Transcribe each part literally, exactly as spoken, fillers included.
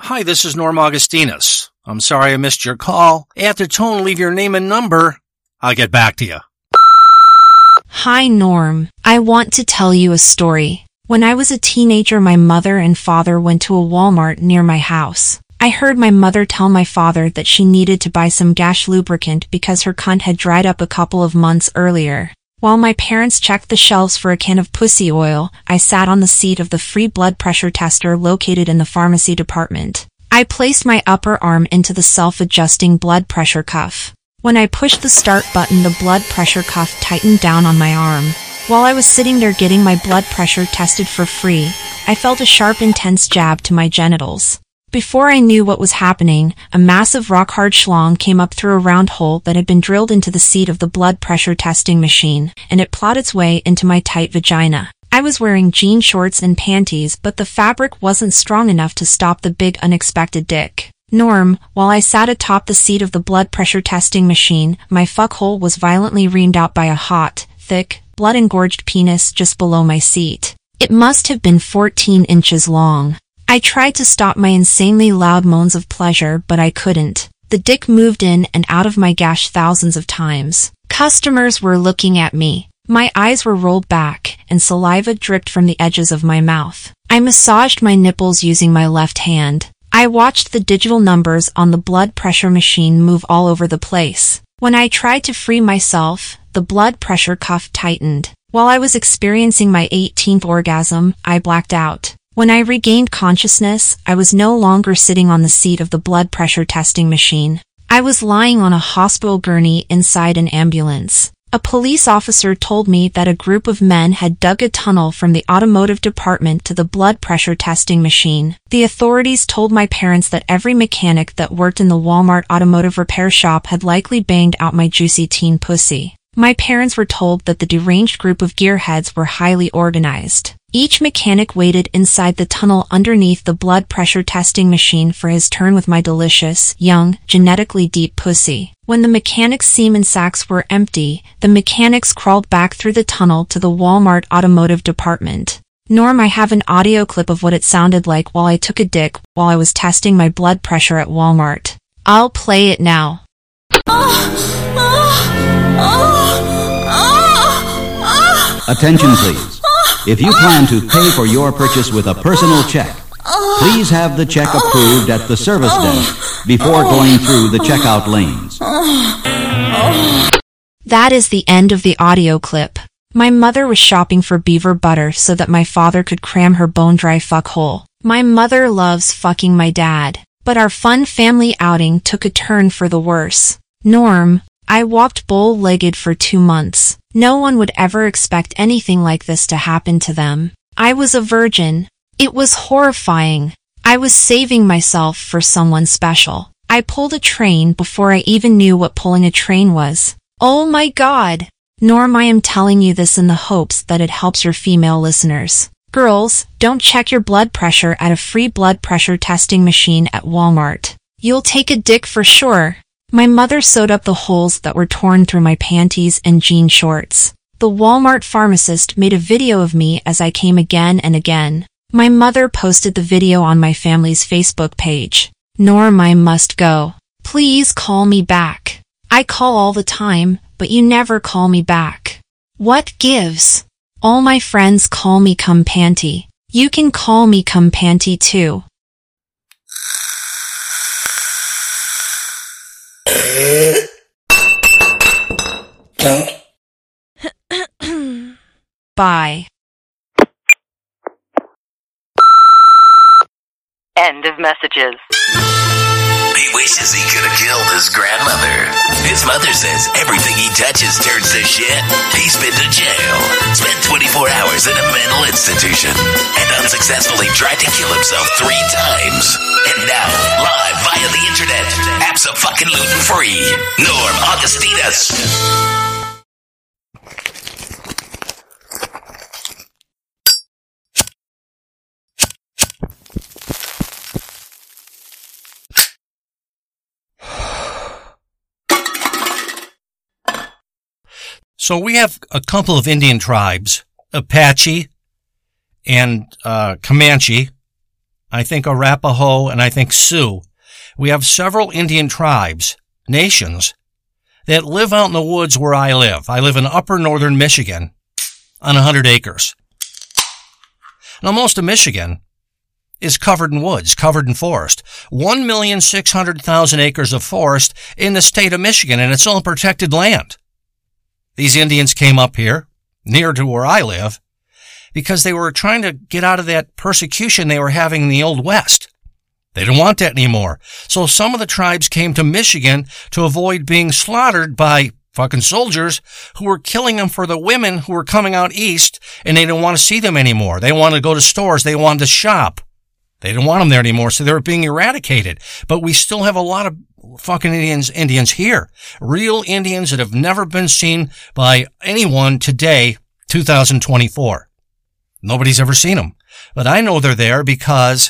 Hi, this is Norm Augustinus. I'm sorry I missed your call. After tone, leave your name and number. I'll get back to you. Hi, Norm. I want to tell you a story. When I was a teenager, my mother and father went to a Walmart near my house. I heard my mother tell my father that she needed to buy some gas lubricant because her cunt had dried up a couple of months earlier. While my parents checked the shelves for a can of pussy oil, I sat on the seat of the free blood pressure tester located in the pharmacy department. I placed my upper arm into the self-adjusting blood pressure cuff. When I pushed the start button, the blood pressure cuff tightened down on my arm. While I was sitting there getting my blood pressure tested for free, I felt a sharp, intense jab to my genitals. Before I knew what was happening, a massive rock-hard schlong came up through a round hole that had been drilled into the seat of the blood pressure testing machine, and it plowed its way into my tight vagina. I was wearing jean shorts and panties, but the fabric wasn't strong enough to stop the big unexpected dick. Norm, while I sat atop the seat of the blood pressure testing machine, my fuckhole was violently reamed out by a hot, thick, blood-engorged penis just below my seat. It must have been fourteen inches long. I tried to stop my insanely loud moans of pleasure, but I couldn't. The dick moved in and out of my gash thousands of times. Customers were looking at me. My eyes were rolled back, and saliva dripped from the edges of my mouth. I massaged my nipples using my left hand. I watched the digital numbers on the blood pressure machine move all over the place. When I tried to free myself, the blood pressure cuff tightened. While I was experiencing my eighteenth orgasm, I blacked out. When I regained consciousness, I was no longer sitting on the seat of the blood pressure testing machine. I was lying on a hospital gurney inside an ambulance. A police officer told me that a group of men had dug a tunnel from the automotive department to the blood pressure testing machine. The authorities told my parents that every mechanic that worked in the Walmart automotive repair shop had likely banged out my juicy teen pussy. My parents were told that the deranged group of gearheads were highly organized. Each mechanic waited inside the tunnel underneath the blood pressure testing machine for his turn with my delicious, young, genetically deep pussy. When the mechanics' semen sacks were empty, the mechanics crawled back through the tunnel to the Walmart automotive department. Norm, I have an audio clip of what it sounded like while I took a dick while I was testing my blood pressure at Walmart. I'll play it now. Attention please. If you plan to pay for your purchase with a personal check, please have the check approved at the service desk before going through the checkout lanes. That is the end of the audio clip. My mother was shopping for beaver butter so that my father could cram her bone-dry fuckhole. My mother loves fucking my dad, but our fun family outing took a turn for the worse. Norm, I walked bow-legged for two months. No one would ever expect anything like this to happen to them. I was a virgin. It was horrifying. I was saving myself for someone special. I pulled a train before I even knew what pulling a train was. Oh my God! Norm, I am telling you this in the hopes that it helps your female listeners. Girls, don't check your blood pressure at a free blood pressure testing machine at Walmart. You'll take a dick for sure. My mother sewed up the holes that were torn through my panties and jean shorts. The Walmart pharmacist made a video of me as I came again and again. My mother posted the video on my family's Facebook page. Norm, I must go. Please call me back. I call all the time, but you never call me back. What gives? All my friends call me cum panty. You can call me cum panty too. Bye. End of messages. He wishes he could have killed his grandmother. His mother says everything he touches turns to shit. He's been to jail, spent twenty-four hours in a mental institution, and unsuccessfully tried to kill himself three times. And now, live via the internet, abso-fucking-lutin-free, Norm Augustinus. So we have a couple of Indian tribes, Apache and uh, Comanche. I think Arapaho, and I think Sioux. We have several Indian tribes, nations, that live out in the woods where I live. I live in upper northern Michigan on one hundred acres. Now, most of Michigan is covered in woods, covered in forest. one million six hundred thousand acres of forest in the state of Michigan, and it's all protected land. These Indians came up here, near to where I live, because they were trying to get out of that persecution they were having in the Old West. They didn't want that anymore. So some of the tribes came to Michigan to avoid being slaughtered by fucking soldiers who were killing them for the women who were coming out east, and they didn't want to see them anymore. They wanted to go to stores. They wanted to shop. They didn't want them there anymore, so they were being eradicated. But we still have a lot of fucking Indians, Indians here. Real Indians that have never been seen by anyone today, two thousand twenty-four. Nobody's ever seen them. But I know they're there because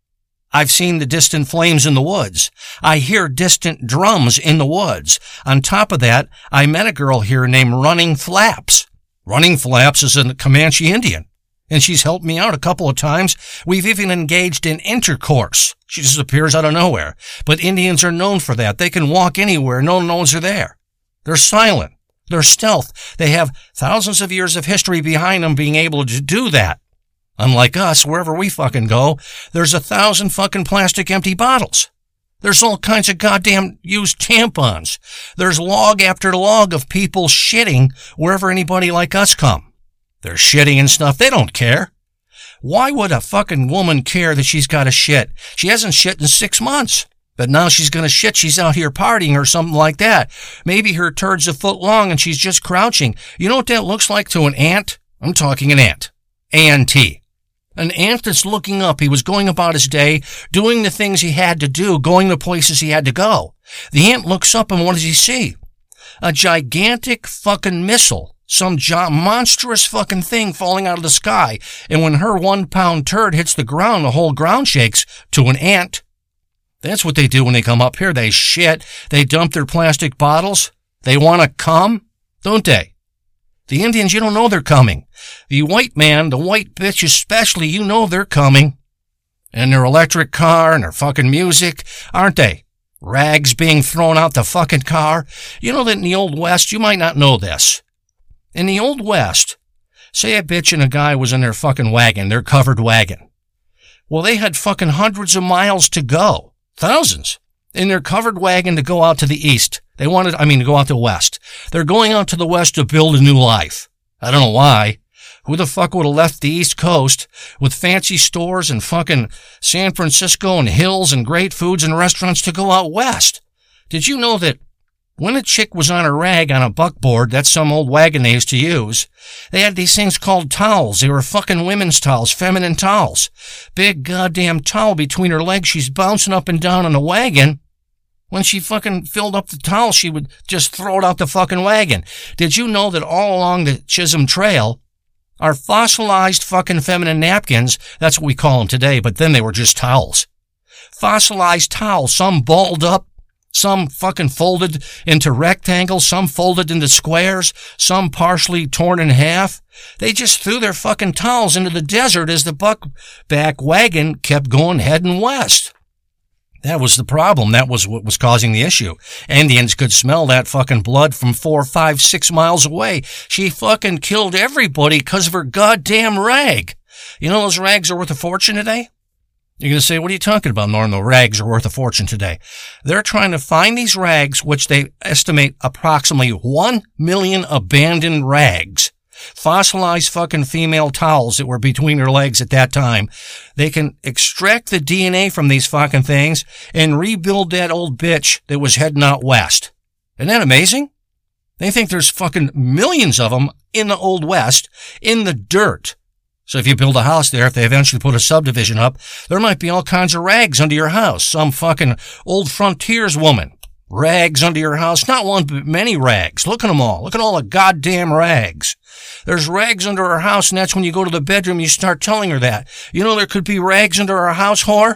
I've seen the distant flames in the woods. I hear distant drums in the woods. On top of that, I met a girl here named Running Flaps. Running Flaps is a Comanche Indian, and she's helped me out a couple of times. We've even engaged in intercourse. She just appears out of nowhere. But Indians are known for that. They can walk anywhere. No one knows they're there. They're silent. They're stealth. They have thousands of years of history behind them being able to do that. Unlike us, wherever we fucking go, there's a thousand fucking plastic empty bottles. There's all kinds of goddamn used tampons. There's log after log of people shitting wherever anybody like us come. They're shitting and stuff. They don't care. Why would a fucking woman care that she's got to shit? She hasn't shit in six months. But now she's going to shit. She's out here partying or something like that. Maybe her turd's a foot long and she's just crouching. You know what that looks like to an ant? I'm talking an ant. A N T. An ant that's looking up. He was going about his day, doing the things he had to do, going the places he had to go. The ant looks up and what does he see? A gigantic fucking missile. Some jo- monstrous fucking thing falling out of the sky. And when her one pound turd hits the ground, the whole ground shakes. To an ant. That's what they do when they come up here. They shit. They dump their plastic bottles. They want to come, don't they? The Indians, you don't know they're coming. The white man, the white bitch especially, you know they're coming. And their electric car and their fucking music, aren't they? Rags being thrown out the fucking car. You know that in the Old West, you might not know this. In the Old West, say a bitch and a guy was in their fucking wagon, their covered wagon. Well, they had fucking hundreds of miles to go. Thousands. In their covered wagon to go out to the east. They wanted, I mean, to go out to the west. They're going out to the west to build a new life. I don't know why. Who the fuck would have left the East Coast with fancy stores and fucking San Francisco and hills and great foods and restaurants to go out west? Did you know that when a chick was on a rag on a buckboard, that's some old wagon they used to use, they had these things called towels. They were fucking women's towels, feminine towels. Big goddamn towel between her legs. She's bouncing up and down on the wagon. When she fucking filled up the towel, she would just throw it out the fucking wagon. Did you know that all along the Chisholm Trail are fossilized fucking feminine napkins? That's what we call them today, but then they were just towels. Fossilized towels, some balled up, some fucking folded into rectangles, some folded into squares, some partially torn in half. They just threw their fucking towels into the desert as the buckback wagon kept going heading west. That was the problem. That was what was causing the issue. Indians could smell that fucking blood from four, five, six miles away. She fucking killed everybody because of her goddamn rag. You know those rags are worth a fortune today? You're going to say, what are you talking about, Norm? The rags are worth a fortune today. They're trying to find these rags, which they estimate approximately one million abandoned rags. Fossilized fucking female towels that were between her legs at that time. They can extract the D N A from these fucking things and rebuild that old bitch that was heading out west. Isn't that amazing? They think there's fucking millions of them in the Old West, in the dirt. So if you build a house there, if they eventually put a subdivision up, there might be all kinds of rags under your house. Some fucking old frontiers woman. Rags under your house. Not one, but many rags. Look at them all. Look at all the goddamn rags. There's rags under her house, and that's when you go to the bedroom, you start telling her that. You know there could be rags under our house, whore?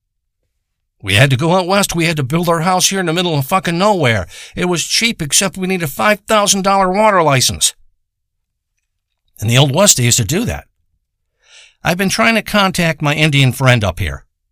We had to go out west. We had to build our house here in the middle of fucking nowhere. It was cheap, except we need a five thousand dollars water license. In the Old West, they used to do that. I've been trying to contact my Indian friend up here.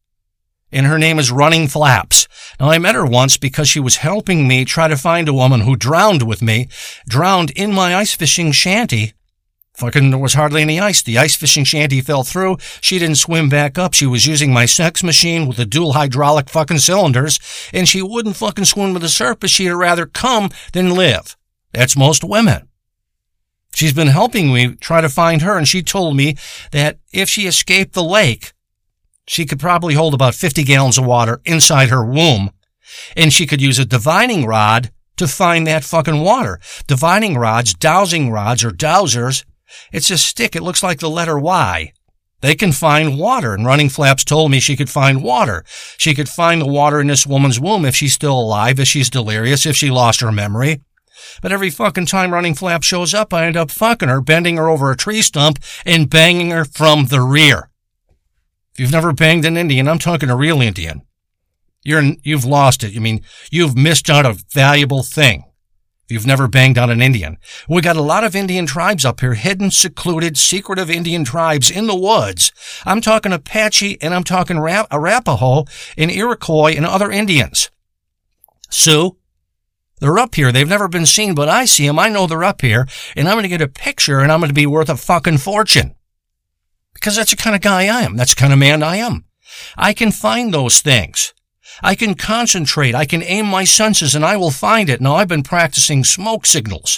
and her name is Running Flaps. Now, I met her once because she was helping me try to find a woman who drowned with me, drowned in my ice fishing shanty. Fucking, there was hardly any ice. The ice fishing shanty fell through. She didn't swim back up. She was using my sex machine with the dual hydraulic fucking cylinders, and she wouldn't fucking swim to the surface. She'd rather come than live. That's most women. She's been helping me try to find her, and she told me that if she escaped the lake, she could probably hold about fifty gallons of water inside her womb, and she could use a divining rod to find that fucking water. Divining rods, dowsing rods, or dowsers, it's a stick. It looks like the letter Y. They can find water, and Running Flaps told me she could find water. She could find the water in this woman's womb if she's still alive, if she's delirious, if she lost her memory. But every fucking time Running Flap shows up, I end up fucking her, bending her over a tree stump, and banging her from the rear. If you've never banged an Indian, I'm talking a real Indian. You're, you've lost it. I mean, you've missed out a valuable thing. If you've never banged on an Indian. We got a lot of Indian tribes up here, hidden, secluded, secretive Indian tribes in the woods. I'm talking Apache, and I'm talking Rap- Arapaho, and Iroquois, and other Indians. Sioux. They're up here. They've never been seen, but I see them. I know they're up here, and I'm going to get a picture, and I'm going to be worth a fucking fortune. Because that's the kind of guy I am. That's the kind of man I am. I can find those things. I can concentrate. I can aim my senses, and I will find it. Now, I've been practicing smoke signals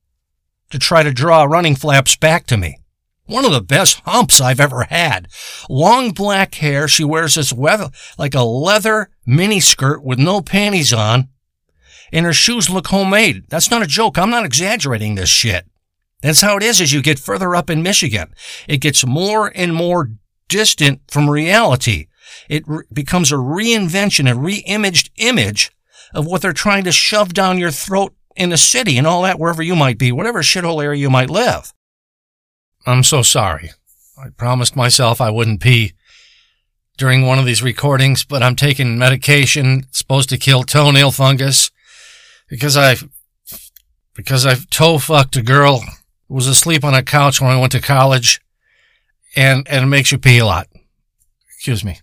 to try to draw Running Flaps back to me. One of the best humps I've ever had. Long black hair. She wears this weather, like a leather miniskirt with no panties on. And her shoes look homemade. That's not a joke. I'm not exaggerating this shit. That's how it is as you get further up in Michigan. It gets more and more distant from reality. It re- becomes a reinvention, a re-imaged image of what they're trying to shove down your throat in the city and all that, wherever you might be, whatever shithole area you might live. I'm so sorry. I promised myself I wouldn't pee during one of these recordings, but I'm taking medication. It's supposed to kill toenail fungus. Because I, because I toe fucked a girl who was asleep on a couch when I went to college, and, and it makes you pee a lot. Excuse me.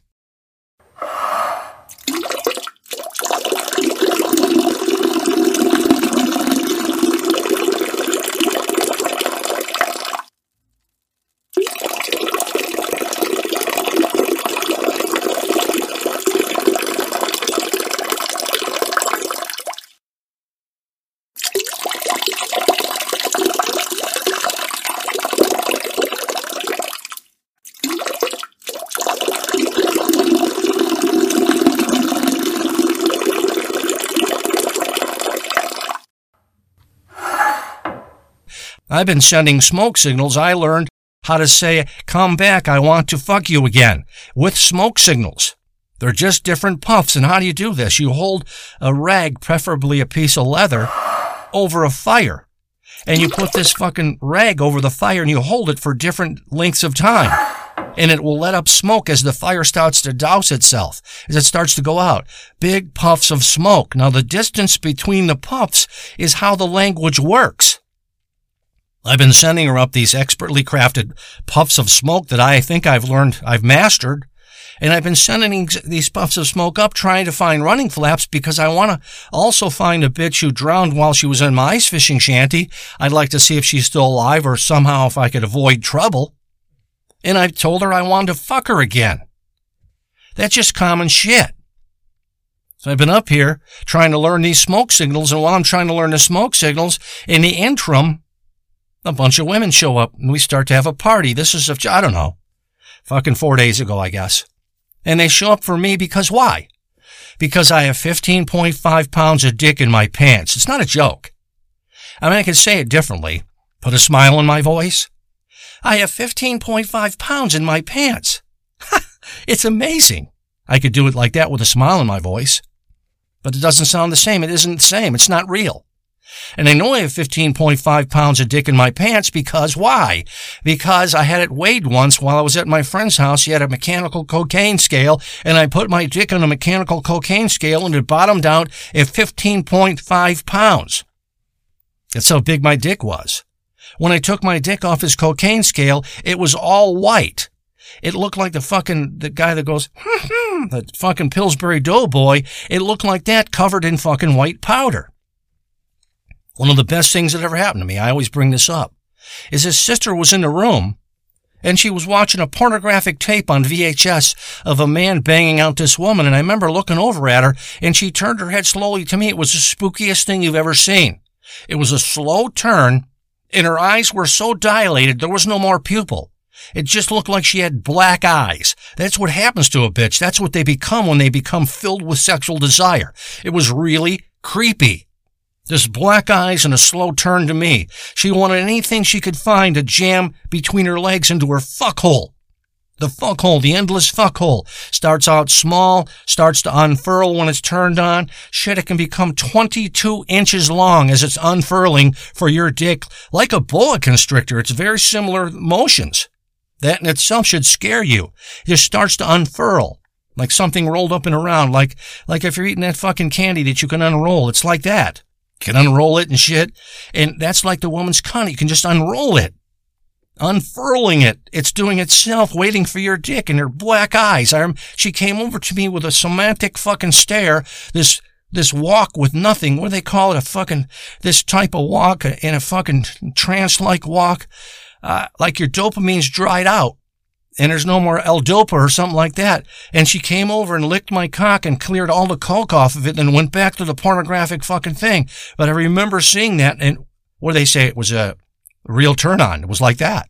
I've been sending smoke signals. I learned how to say, come back, I want to fuck you again, with smoke signals. They're just different puffs. And how do you do this? You hold a rag, preferably a piece of leather, over a fire. And you put this fucking rag over the fire and you hold it for different lengths of time. And it will let up smoke as the fire starts to douse itself, as it starts to go out. Big puffs of smoke. Now, the distance between the puffs is how the language works. I've been sending her up these expertly crafted puffs of smoke that I think I've learned, I've mastered. And I've been sending these puffs of smoke up trying to find Running Flaps because I want to also find a bitch who drowned while she was in my ice fishing shanty. I'd like to see if she's still alive or somehow if I could avoid trouble. And I told her I wanted to fuck her again. That's just common shit. So I've been up here trying to learn these smoke signals, and while I'm trying to learn the smoke signals, in the interim, a bunch of women show up and we start to have a party. This is, I don't know, fucking four days ago, I guess. And they show up for me because why? Because I have fifteen point five pounds of dick in my pants. It's not a joke. I mean, I can say it differently. Put a smile on my voice. I have fifteen point five pounds in my pants. It's amazing. I could do it like that with a smile on my voice. But it doesn't sound the same. It isn't the same. It's not real. And I know I have fifteen point five pounds of dick in my pants because why? Because I had it weighed once while I was at my friend's house. He had a mechanical cocaine scale, and I put my dick on a mechanical cocaine scale, and it bottomed out at fifteen point five pounds. That's how big my dick was. When I took my dick off his cocaine scale, it was all white. It looked like the fucking, the guy that goes, the fucking Pillsbury Doughboy. It looked like that covered in fucking white powder. One of the best things that ever happened to me, I always bring this up, is his sister was in the room and she was watching a pornographic tape on V H S of a man banging out this woman. And I remember looking over at her and she turned her head slowly to me. It was the spookiest thing you've ever seen. It was a slow turn and her eyes were so dilated there was no more pupil. It just looked like she had black eyes. That's what happens to a bitch. That's what they become when they become filled with sexual desire. It was really creepy. Just black eyes and a slow turn to me. She wanted anything she could find to jam between her legs into her fuckhole. The fuckhole, the endless fuckhole, starts out small, starts to unfurl when it's turned on. Shit, it can become twenty-two inches long as it's unfurling for your dick, like a boa constrictor. It's very similar motions. That in itself should scare you. It just starts to unfurl, like something rolled up and around, like, like if you're eating that fucking candy that you can unroll. It's like that. You can unroll it and shit. And that's like the woman's cunt. You can just unroll it. Unfurling it. It's doing itself, waiting for your dick in her black eyes. I, she came over to me with a semantic fucking stare. This, this walk with nothing. What do they call it? A fucking, this type of walk in a fucking trance-like walk. Uh, like your dopamine's dried out. And there's no more L-Dopa or something like that. And she came over and licked my cock and cleared all the coke off of it and went back to the pornographic fucking thing. But I remember seeing that, and what do they say? It was a real turn-on. It was like that.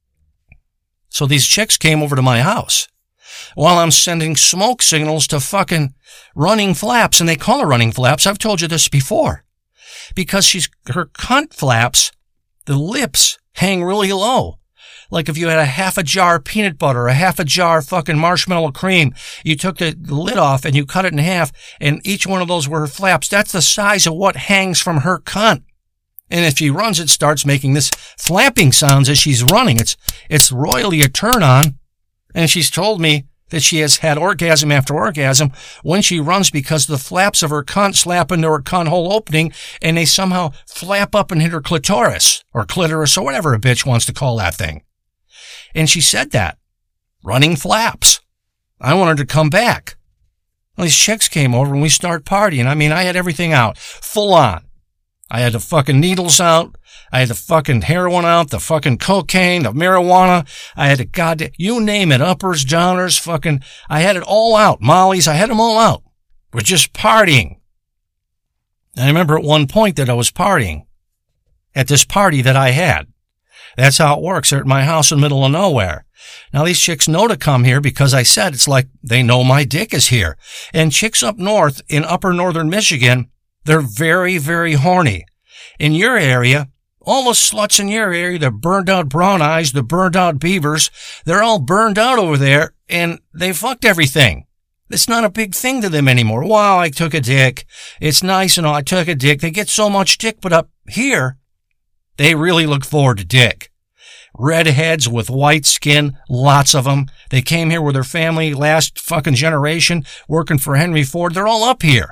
So these chicks came over to my house while I'm sending smoke signals to fucking running flaps. And they call her running flaps. I've told you this before. Because she's, her cunt flaps, the lips hang really low. Like if you had a half a jar of peanut butter, a half a jar of fucking marshmallow cream, you took the lid off and you cut it in half, and each one of those were her flaps. That's the size of what hangs from her cunt. And if she runs, it starts making this flapping sounds as she's running. It's, it's royally a turn on. And she's told me that she has had orgasm after orgasm when she runs because the flaps of her cunt slap into her cunt hole opening and they somehow flap up and hit her clitoris or clitoris or whatever a bitch wants to call that thing. And she said that. Running flaps. I wanted her to come back. Well, these chicks came over and we started partying. I mean, I had everything out. Full on. I had the fucking needles out. I had the fucking heroin out, the fucking cocaine, the marijuana. I had the goddamn, you name it, uppers, downers, fucking, I had it all out. Mollies, I had them all out. We're just partying. And I remember at one point that I was partying at this party that I had. That's how it works. They're at my house in the middle of nowhere. Now, these chicks know to come here because I said it's like they know my dick is here. And chicks up north in upper northern Michigan, they're very, very horny. In your area, all the sluts in your area, the burned out brown eyes, the burned out beavers, they're all burned out over there and they fucked everything. It's not a big thing to them anymore. Wow, I took a dick. It's nice and all. I took a dick. They get so much dick, but up here, they really look forward to dick. Redheads with white skin, lots of them. They came here with their family last fucking generation, working for Henry Ford. They're all up here.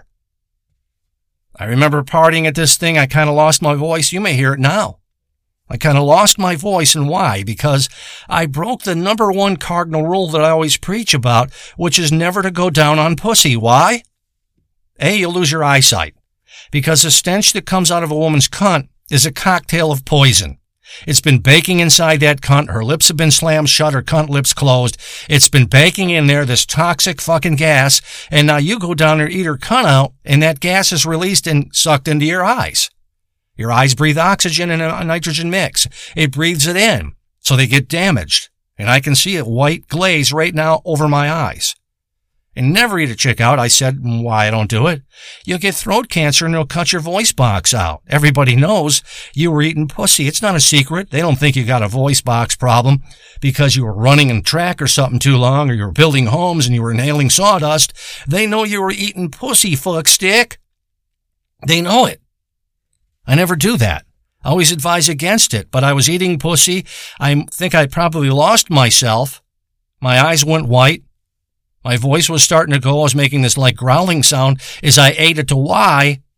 I remember partying at this thing. I kind of lost my voice. You may hear it now. I kind of lost my voice, and why? Because I broke the number one cardinal rule that I always preach about, which is never to go down on pussy. Why? A, you'll lose your eyesight. Because the stench that comes out of a woman's cunt is a cocktail of poison. It's been baking inside that cunt. Her lips have been slammed shut, her cunt lips closed. It's been baking in there, this toxic fucking gas. And now you go down there, eat her cunt out, and that gas is released and sucked into your eyes. Your eyes breathe oxygen and a nitrogen mix. It breathes it in, so they get damaged. And I can see a white glaze right now over my eyes. And never eat a chick out. I said, why I don't do it. You'll get throat cancer and it'll cut your voice box out. Everybody knows you were eating pussy. It's not a secret. They don't think you got a voice box problem because you were running in track or something too long, or you were building homes and you were inhaling sawdust. They know you were eating pussy, fuck stick. They know it. I never do that. I always advise against it, but I was eating pussy. I think I probably lost myself. My eyes went white. My voice was starting to go. I was making this like growling sound as I ate it to why.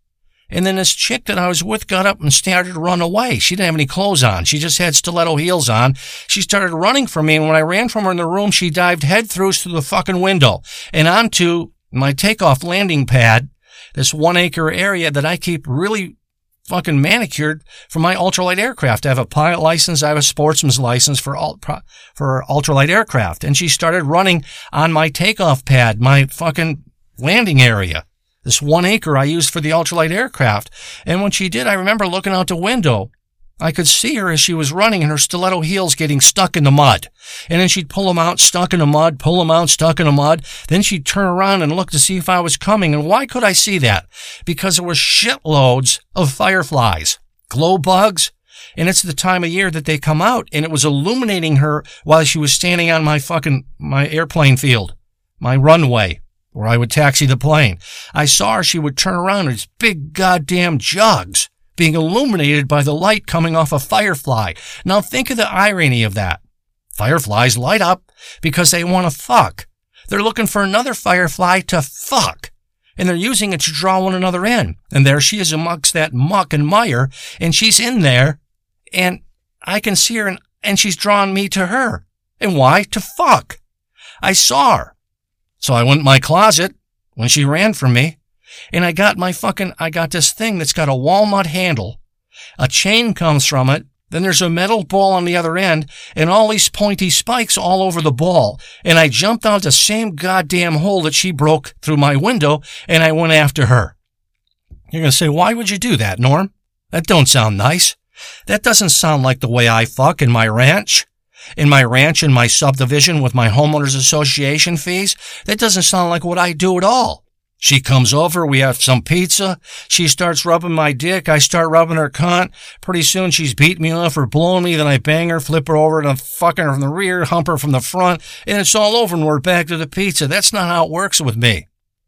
And then this chick that I was with got up and started to run away. She didn't have any clothes on. She just had stiletto heels on. She started running from me, and when I ran from her in the room, she dived head through through the fucking window and onto my takeoff landing pad, this one acre area that I keep really fucking manicured for my ultralight aircraft. I have a pilot license. I have a sportsman's license for ult- for ultralight aircraft. And she started running on my takeoff pad, my fucking landing area. This one acre I used for the ultralight aircraft. And when she did, I remember looking out the window. I could see her as she was running and her stiletto heels getting stuck in the mud. And then she'd pull them out, stuck in the mud, pull them out, stuck in the mud. Then she'd turn around and look to see if I was coming. And why could I see that? Because there were shitloads of fireflies, glow bugs. And it's the time of year that they come out. And it was illuminating her while she was standing on my fucking, my airplane field, my runway, where I would taxi the plane. I saw her, she would turn around and these big goddamn jugs being illuminated by the light coming off a firefly. Now think of the irony of that. Fireflies light up because they want to fuck. They're looking for another firefly to fuck. And they're using it to draw one another in. And there she is amongst that muck and mire, and she's in there, and I can see her, and, and she's drawn me to her. And why? To fuck. I saw her. So I went in my closet when she ran from me, and I got my fucking, I got this thing that's got a walnut handle. A chain comes from it. Then there's a metal ball on the other end, and all these pointy spikes all over the ball. And I jumped out the same goddamn hole that she broke through my window, and I went after her. You're going to say, why would you do that, Norm? That don't sound nice. That doesn't sound like the way I fuck in my ranch. In my ranch, in my subdivision with my homeowners association fees. That doesn't sound like what I do at all. She comes over, we have some pizza, she starts rubbing my dick, I start rubbing her cunt. Pretty soon she's beating me off or blowing me, then I bang her, flip her over, and I'm fucking her from the rear, hump her from the front, and it's all over and we're back to the pizza. That's not how it works with me.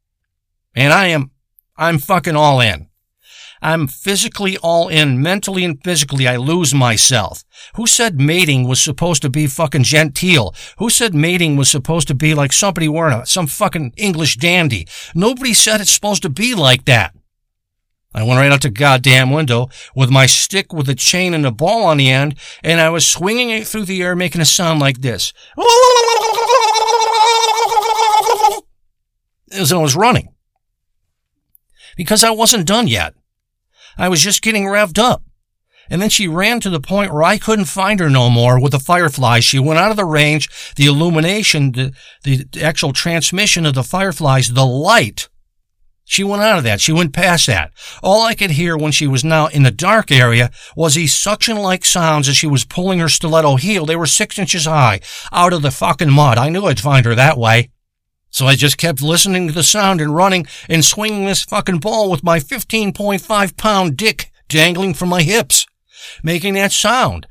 And I am, I'm fucking all in. I'm physically all in, mentally and physically. I lose myself. Who said mating was supposed to be fucking genteel? Who said mating was supposed to be like somebody wearing a, some fucking English dandy? Nobody said it's supposed to be like that. I went right out the goddamn window with my stick with a chain and a ball on the end, and I was swinging it through the air, making a sound like this. As I was running. Because I wasn't done yet. I was just getting revved up. And then she ran to the point where I couldn't find her no more with the fireflies. She went out of the range, the illumination, the, the actual transmission of the fireflies, the light. She went out of that. She went past that. All I could hear when she was now in the dark area was these suction-like sounds as she was pulling her stiletto heel. They were six inches high, out of the fucking mud. I knew I'd find her that way. So I just kept listening to the sound and running and swinging this fucking ball with my fifteen point five pound dick dangling from my hips, making that sound.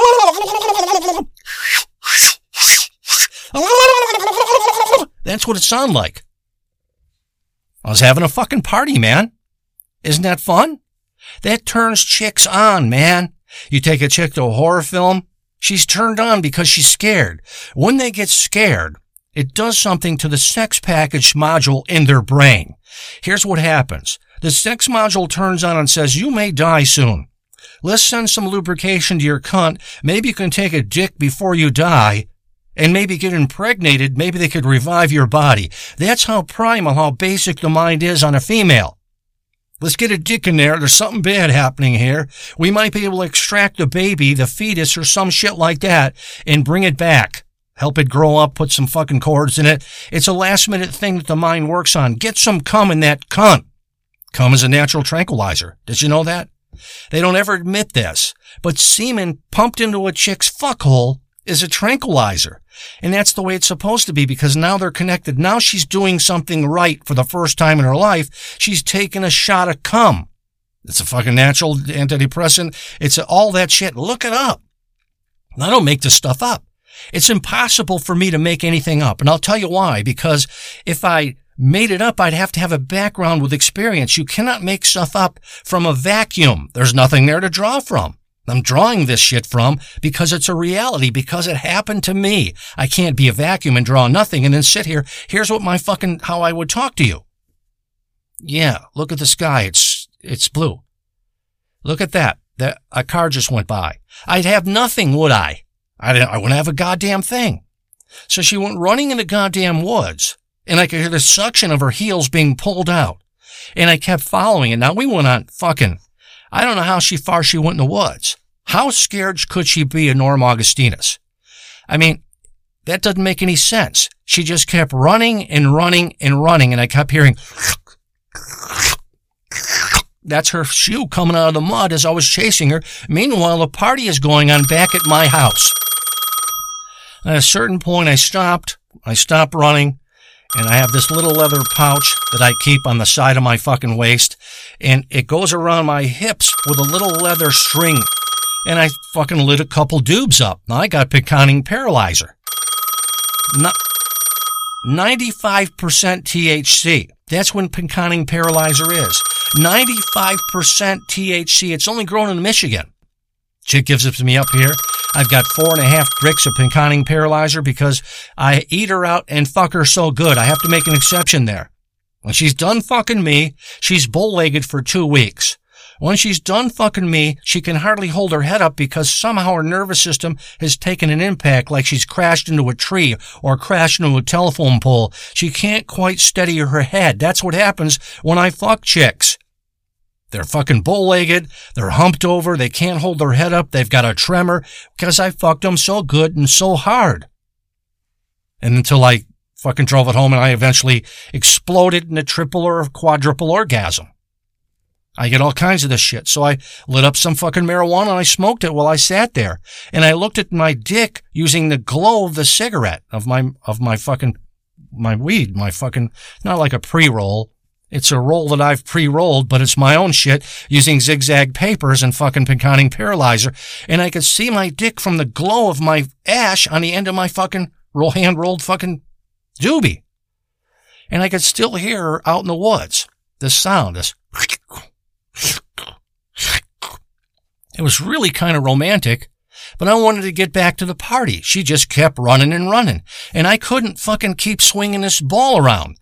That's what it sounded like. I was having a fucking party, man. Isn't that fun? That turns chicks on, man. You take a chick to a horror film, she's turned on because she's scared. When they get scared, it does something to the sex package module in their brain. Here's what happens. The sex module turns on and says, you may die soon. Let's send some lubrication to your cunt. Maybe you can take a dick before you die and maybe get impregnated. Maybe they could revive your body. That's how primal, how basic the mind is on a female. Let's get a dick in there. There's something bad happening here. We might be able to extract the baby, the fetus, or some shit like that and bring it back. Help it grow up, put some fucking cords in it. It's a last minute thing that the mind works on. Get some cum in that cunt. Cum is a natural tranquilizer. Did you know that? They don't ever admit this. But semen pumped into a chick's fuckhole is a tranquilizer. And that's the way it's supposed to be because now they're connected. Now she's doing something right for the first time in her life. She's taking a shot of cum. It's a fucking natural antidepressant. It's all that shit. Look it up. I don't make this stuff up. It's impossible for me to make anything up. And I'll tell you why. Because if I made it up, I'd have to have a background with experience. You cannot make stuff up from a vacuum. There's nothing there to draw from. I'm drawing this shit from because it's a reality, because it happened to me. I can't be a vacuum and draw nothing and then sit here. Here's what my fucking, how I would talk to you. Yeah, look at the sky. It's, it's blue. Look at that. That a car just went by. I'd have nothing, would I? I didn't, I wouldn't have a goddamn thing. So she went running in the goddamn woods, and I could hear the suction of her heels being pulled out. And I kept following it. Now we went on fucking, I don't know how she far she went in the woods. How scared could she be of Norm Augustinus? I mean, that doesn't make any sense. She just kept running and running and running, and I kept hearing, that's her shoe coming out of the mud as I was chasing her. Meanwhile, the party is going on back at my house. At a certain point, I stopped. I stopped running, and I have this little leather pouch that I keep on the side of my fucking waist, and it goes around my hips with a little leather string, and I fucking lit a couple dubs up. Now, I got Picaning Paralyzer. No, ninety-five percent T H C. That's when Picaning Paralyzer is. ninety-five percent T H C. It's only grown in Michigan. Chick gives it to me up here. I've got four and a half bricks of Picaning Paralyzer because I eat her out and fuck her so good. I have to make an exception there. When she's done fucking me, she's bull-legged for two weeks. When she's done fucking me, she can hardly hold her head up because somehow her nervous system has taken an impact like she's crashed into a tree or crashed into a telephone pole. She can't quite steady her head. That's what happens when I fuck chicks. They're fucking bull-legged, they're humped over, they can't hold their head up, they've got a tremor because I fucked them so good and so hard. And until I fucking drove it home and I eventually exploded in a triple or quadruple orgasm. I get all kinds of this shit. So I lit up some fucking marijuana and I smoked it while I sat there. And I looked at my dick using the glow of the cigarette of my, of my fucking, my weed, my fucking, not like a pre-roll. It's a roll that I've pre-rolled, but it's my own shit using zigzag papers and fucking Picaning Paralyzer. And I could see my dick from the glow of my ash on the end of my fucking roll, hand-rolled fucking doobie. And I could still hear her out in the woods. This sound, this. It was really kind of romantic, but I wanted to get back to the party. She just kept running and running, and I couldn't fucking keep swinging this ball around.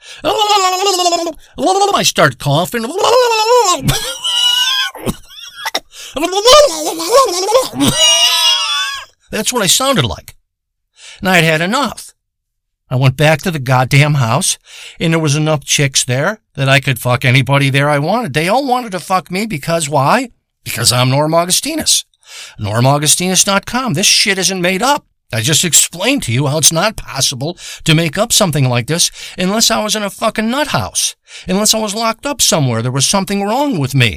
I start coughing. That's what I sounded like. And I'd had enough. I went back to the goddamn house, and there was enough chicks there that I could fuck anybody there I wanted. They all wanted to fuck me because why? Because I'm Norm Augustinus. Norm Augustinus dot com. This shit isn't made up. I just explained to you how it's not possible to make up something like this unless I was in a fucking nut house. Unless I was locked up somewhere. There was something wrong with me.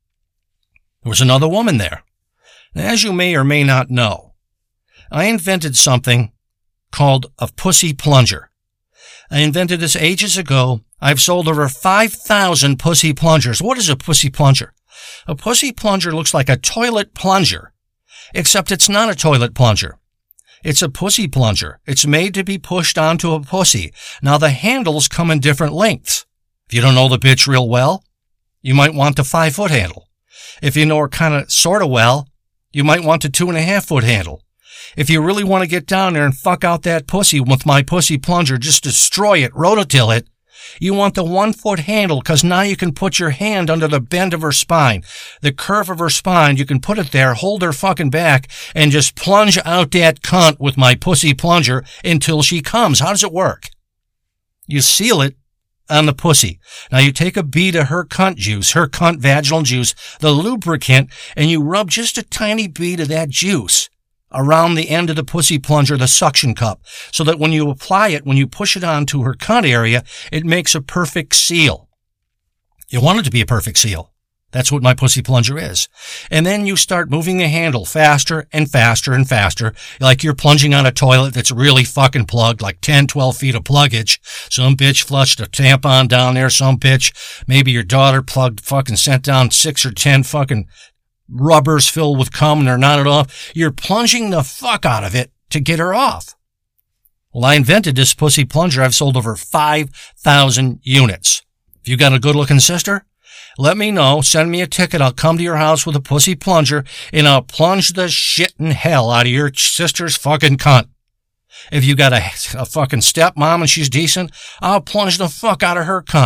There was another woman there. And as you may or may not know, I invented something called a pussy plunger. I invented this ages ago. I've sold over five thousand pussy plungers. What is a pussy plunger? A pussy plunger looks like a toilet plunger, except it's not a toilet plunger. It's a pussy plunger. It's made to be pushed onto a pussy. Now the handles come in different lengths. If you don't know the bitch real well, you might want the five foot handle. If you know her kind of sort of well, you might want the two and a half foot handle. If you really want to get down there and fuck out that pussy with my pussy plunger, just destroy it, rototill it, you want the one foot handle because now you can put your hand under the bend of her spine, the curve of her spine. You can put it there, hold her fucking back, and just plunge out that cunt with my pussy plunger until she comes. How does it work? You seal it on the pussy. Now you take a bead of her cunt juice, her cunt vaginal juice, the lubricant, and you rub just a tiny bead of that juice around the end of the pussy plunger, the suction cup, so that when you apply it, when you push it onto her cunt area, it makes a perfect seal. You want it to be a perfect seal. That's what my pussy plunger is. And then you start moving the handle faster and faster and faster, like you're plunging on a toilet that's really fucking plugged, like ten, twelve feet of pluggage. Some bitch flushed a tampon down there, some bitch, maybe your daughter plugged fucking sent down six or ten fucking rubbers filled with cum and they're knotted off. You're plunging the fuck out of it to get her off. Well, I invented this pussy plunger. I've sold over five thousand units. If you got a good looking sister, let me know. Send me a ticket. I'll come to your house with a pussy plunger and I'll plunge the shit in hell out of your sister's fucking cunt. If you got a, a fucking stepmom and she's decent, I'll plunge the fuck out of her cunt.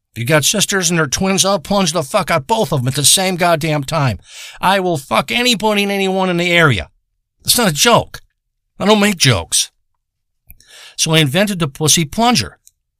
If you got sisters and they're twins, I'll plunge the fuck out both of them at the same goddamn time. I will fuck anybody and anyone in the area. It's not a joke. I don't make jokes. So I invented the pussy plunger.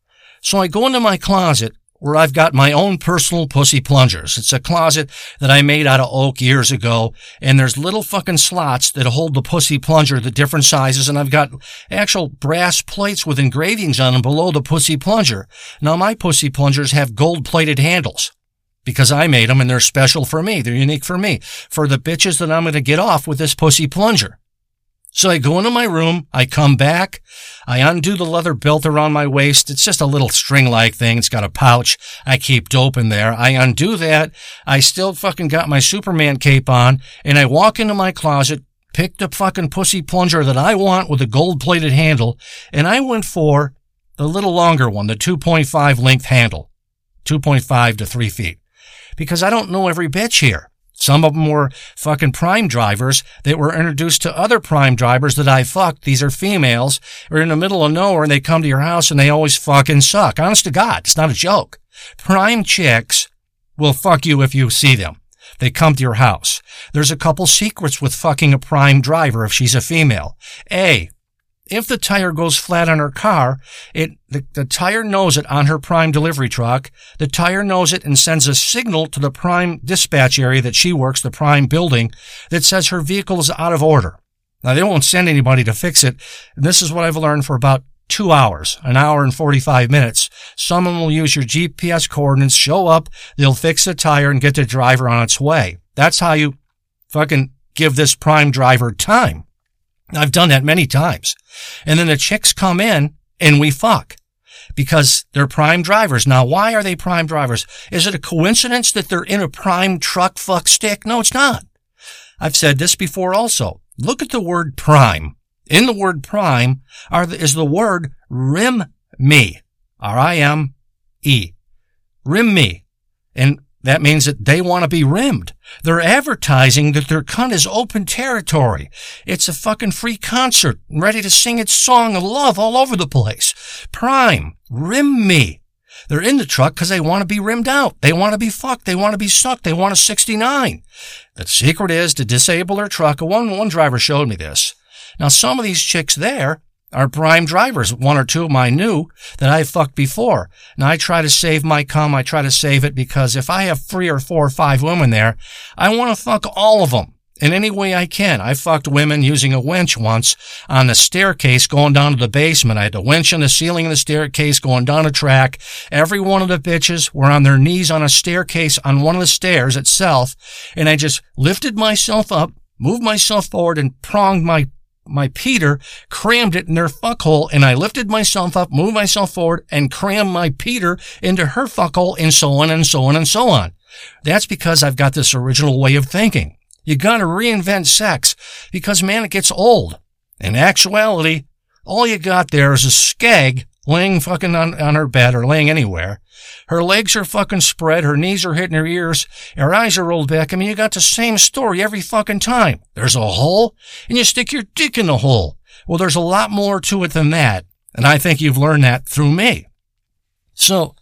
So I go into my closet where I've got my own personal pussy plungers. It's a closet that I made out of oak years ago, and there's little fucking slots that hold the pussy plunger, the different sizes, and I've got actual brass plates with engravings on them below the pussy plunger. Now, my pussy plungers have gold-plated handles because I made them, and they're special for me. They're unique for me, for the bitches that I'm going to get off with this pussy plunger. So I go into my room, I come back, I undo the leather belt around my waist. It's just a little string-like thing. It's got a pouch. I keep dope in there. I undo that. I still fucking got my Superman cape on, and I walk into my closet, pick the fucking pussy plunger that I want with a gold-plated handle, and I went for the little longer one, the two point five length handle, two point five to three feet, because I don't know every bitch here. Some of them were fucking prime drivers that were introduced to other prime drivers that I fucked. These are females. They're in the middle of nowhere and they come to your house and they always fucking suck. Honest to God, it's not a joke. Prime chicks will fuck you if you see them. They come to your house. There's a couple secrets with fucking a prime driver if she's a female. A, if the tire goes flat on her car, it the, the tire knows it on her prime delivery truck. The tire knows it and sends a signal to the prime dispatch area that she works, the prime building, that says her vehicle is out of order. Now, they won't send anybody to fix it. And this is what I've learned for about two hours, an hour and forty-five minutes. Someone will use your G P S coordinates, show up, they'll fix the tire and get the driver on its way. That's how you fucking give this prime driver time. I've done that many times. And then the chicks come in and we fuck because they're prime drivers. Now, why are they prime drivers? Is it a coincidence that they're in a prime truck fuck stick? No, it's not. I've said this before also. Look at the word prime. In the word prime are the, is the word rim me. R I M E. Rim me. And that means that they want to be rimmed. They're advertising that their cunt is open territory. It's a fucking free concert, ready to sing its song of love all over the place. Prime, rim me. They're in the truck because they want to be rimmed out. They want to be fucked. They want to be sucked. They want a sixty-nine. The secret is to disable their truck. One, one driver showed me this. Now, some of these chicks there are prime drivers. One or two of them I knew that I fucked before. Now, I try to save my cum. I try to save it because if I have three or four or five women there, I want to fuck all of them in any way I can. I fucked women using a winch once on the staircase going down to the basement. I had the winch on the ceiling of the staircase going down a track. Every one of the bitches were on their knees on a staircase on one of the stairs itself, and I just lifted myself up, moved myself forward, and pronged my my Peter, crammed it in their fuckhole, and I lifted myself up, moved myself forward, and crammed my Peter into her fuckhole, and so on and so on and so on. That's because I've got this original way of thinking. You gotta reinvent sex, because man, it gets old. In actuality, all you got there is a skag laying fucking on, on her bed or laying anywhere. Her legs are fucking spread, her knees are hitting her ears, her eyes are rolled back. I mean, you got the same story every fucking time. There's a hole, and you stick your dick in the hole. Well, there's a lot more to it than that, and I think you've learned that through me. So,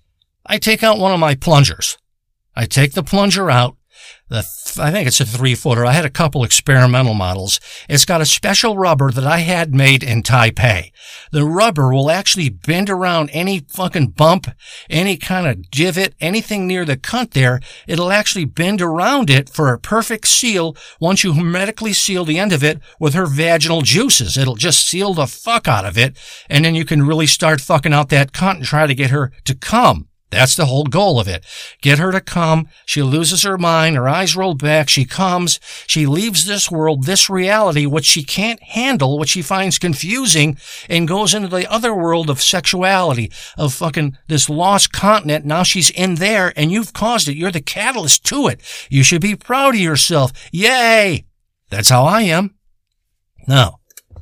I take out one of my plungers. I take the plunger out. The th- I think it's a three-footer. I had a couple experimental models. It's got a special rubber that I had made in Taipei. The rubber will actually bend around any fucking bump, any kind of divot, anything near the cunt there. It'll actually bend around it for a perfect seal once you hermetically seal the end of it with her vaginal juices. It'll just seal the fuck out of it, and then you can really start fucking out that cunt and try to get her to come. That's the whole goal of it. Get her to come. She loses her mind. Her eyes roll back. She comes. She leaves this world, this reality, which she can't handle, which she finds confusing, and goes into the other world of sexuality, of fucking this lost continent. Now she's in there, and you've caused it. You're the catalyst to it. You should be proud of yourself. Yay! That's how I am. Now,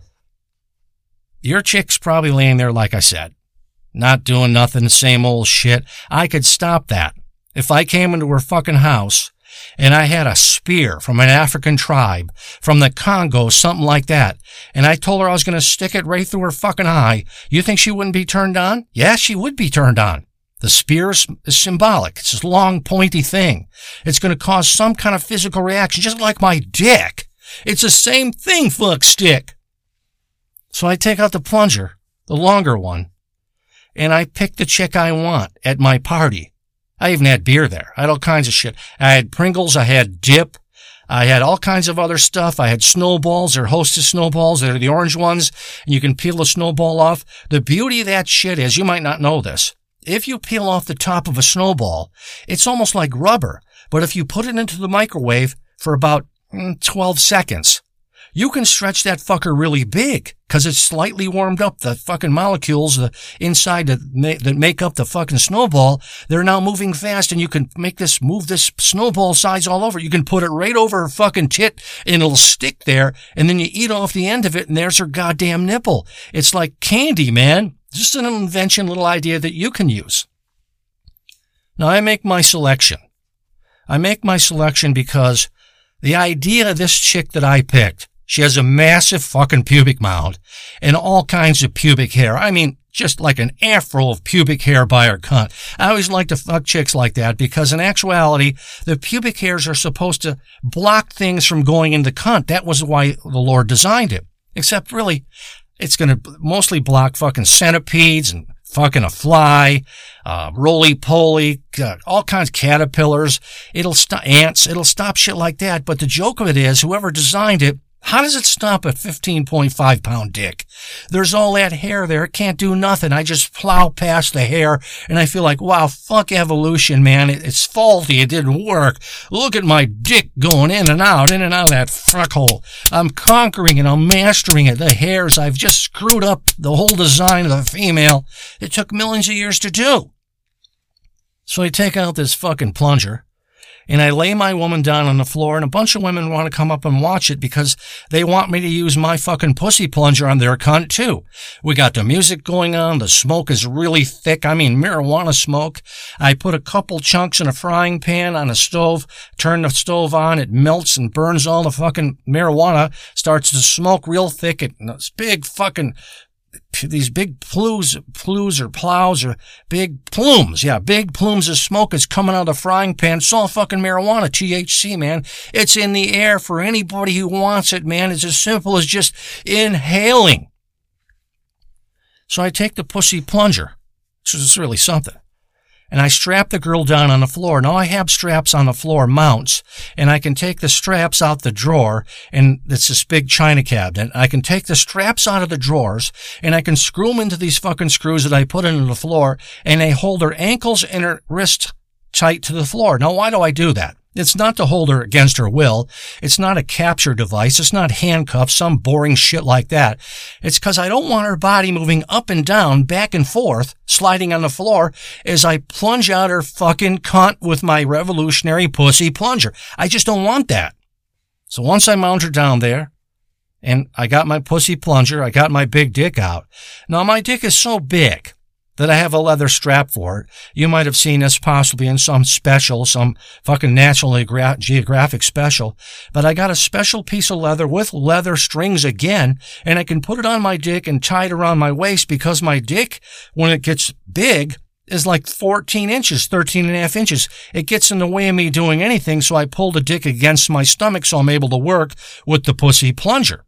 your chick's probably laying there, like I said, not doing nothing, the same old shit. I could stop that. If I came into her fucking house and I had a spear from an African tribe, from the Congo, something like that, and I told her I was going to stick it right through her fucking eye, you think she wouldn't be turned on? Yeah, she would be turned on. The spear is, is symbolic. It's this long, pointy thing. It's going to cause some kind of physical reaction, just like my dick. It's the same thing, fuck stick. So I take out the plunger, the longer one, and I pick the chick I want at my party. I even had beer there. I had all kinds of shit. I had Pringles. I had dip. I had all kinds of other stuff. I had snowballs. They're Hostess snowballs. They're the orange ones, and you can peel the snowball off. The beauty of that shit is, you might not know this, if you peel off the top of a snowball, it's almost like rubber. But if you put it into the microwave for about twelve seconds, you can stretch that fucker really big because it's slightly warmed up. The fucking molecules the inside that, ma- that make up the fucking snowball, they're now moving fast, and you can make this, move this snowball size all over. You can put it right over her fucking tit and it'll stick there, and then you eat off the end of it and there's her goddamn nipple. It's like candy, man. Just an invention, little idea that you can use. Now I make my selection. I make my selection because the idea of this chick that I picked, she has a massive fucking pubic mound and all kinds of pubic hair. I mean, just like an afro of pubic hair by her cunt. I always like to fuck chicks like that because in actuality, the pubic hairs are supposed to block things from going into the cunt. That was why the Lord designed it. Except really, it's going to mostly block fucking centipedes and fucking a fly, uh, roly-poly, uh, all kinds of caterpillars. It'll stop ants. It'll stop shit like that. But the joke of it is, whoever designed it, how does it stop a fifteen point five pound dick? There's all that hair there. It can't do nothing. I just plow past the hair and I feel like, wow, fuck evolution, man. It, it's faulty. It didn't work. Look at my dick going in and out, in and out of that fuck hole. I'm conquering it. I'm mastering it. The hairs, I've just screwed up the whole design of the female. It took millions of years to do. So I take out this fucking plunger and I lay my woman down on the floor, and a bunch of women want to come up and watch it because they want me to use my fucking pussy plunger on their cunt too. We got the music going on. The smoke is really thick. I mean, marijuana smoke. I put a couple chunks in a frying pan on a stove, turn the stove on. It melts and burns all the fucking marijuana, starts to smoke real thick. It, it's big fucking... These big plumes, plumes or plows or big plumes. Yeah, big plumes of smoke is coming out of the frying pan. It's all fucking marijuana, T H C, man. It's in the air for anybody who wants it, man. It's as simple as just inhaling. So I take the pussy plunger, which is really something, and I strap the girl down on the floor. Now I have straps on the floor, mounts, and I can take the straps out the drawer, and it's this big china cabinet. I can take the straps out of the drawers, and I can screw them into these fucking screws that I put into the floor, and they hold her ankles and her wrists tight to the floor. Now, why do I do that? It's not to hold her against her will. It's not a capture device. It's not handcuffs, some boring shit like that. It's because I don't want her body moving up and down, back and forth, sliding on the floor as I plunge out her fucking cunt with my revolutionary pussy plunger. I just don't want that. So once I mount her down there, and I got my pussy plunger, I got my big dick out. Now my dick is so big that I have a leather strap for it. You might have seen this possibly in some special, some fucking National Geographic special. But I got a special piece of leather with leather strings again, and I can put it on my dick and tie it around my waist because my dick, when it gets big, is like fourteen inches, thirteen and a half inches. It gets in the way of me doing anything, so I pull the dick against my stomach so I'm able to work with the pussy plunger.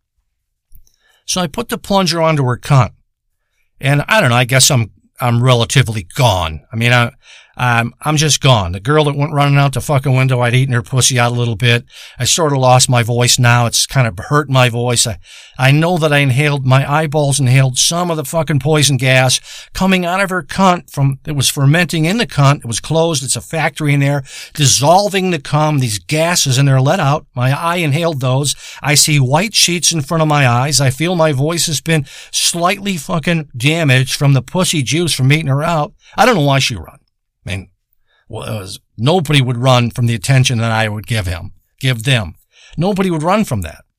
So I put the plunger onto her cunt. And I don't know, I guess I'm I'm relatively gone. I mean, I, I'm, I'm just gone. The girl that went running out the fucking window, I'd eaten her pussy out a little bit. I sort of lost my voice now. It's kind of hurt my voice. I, I know that I inhaled, my eyeballs inhaled some of the fucking poison gas coming out of her cunt from, it was fermenting in the cunt. It was closed. It's a factory in there, dissolving the cum, these gases, and they're let out. My eye inhaled those. I see white sheets in front of my eyes. I feel my voice has been slightly fucking damaged from the pussy juice from eating her out. I don't know why she run. I mean, well, it was, nobody would run from the attention that I would give him, give them. Nobody would run from that.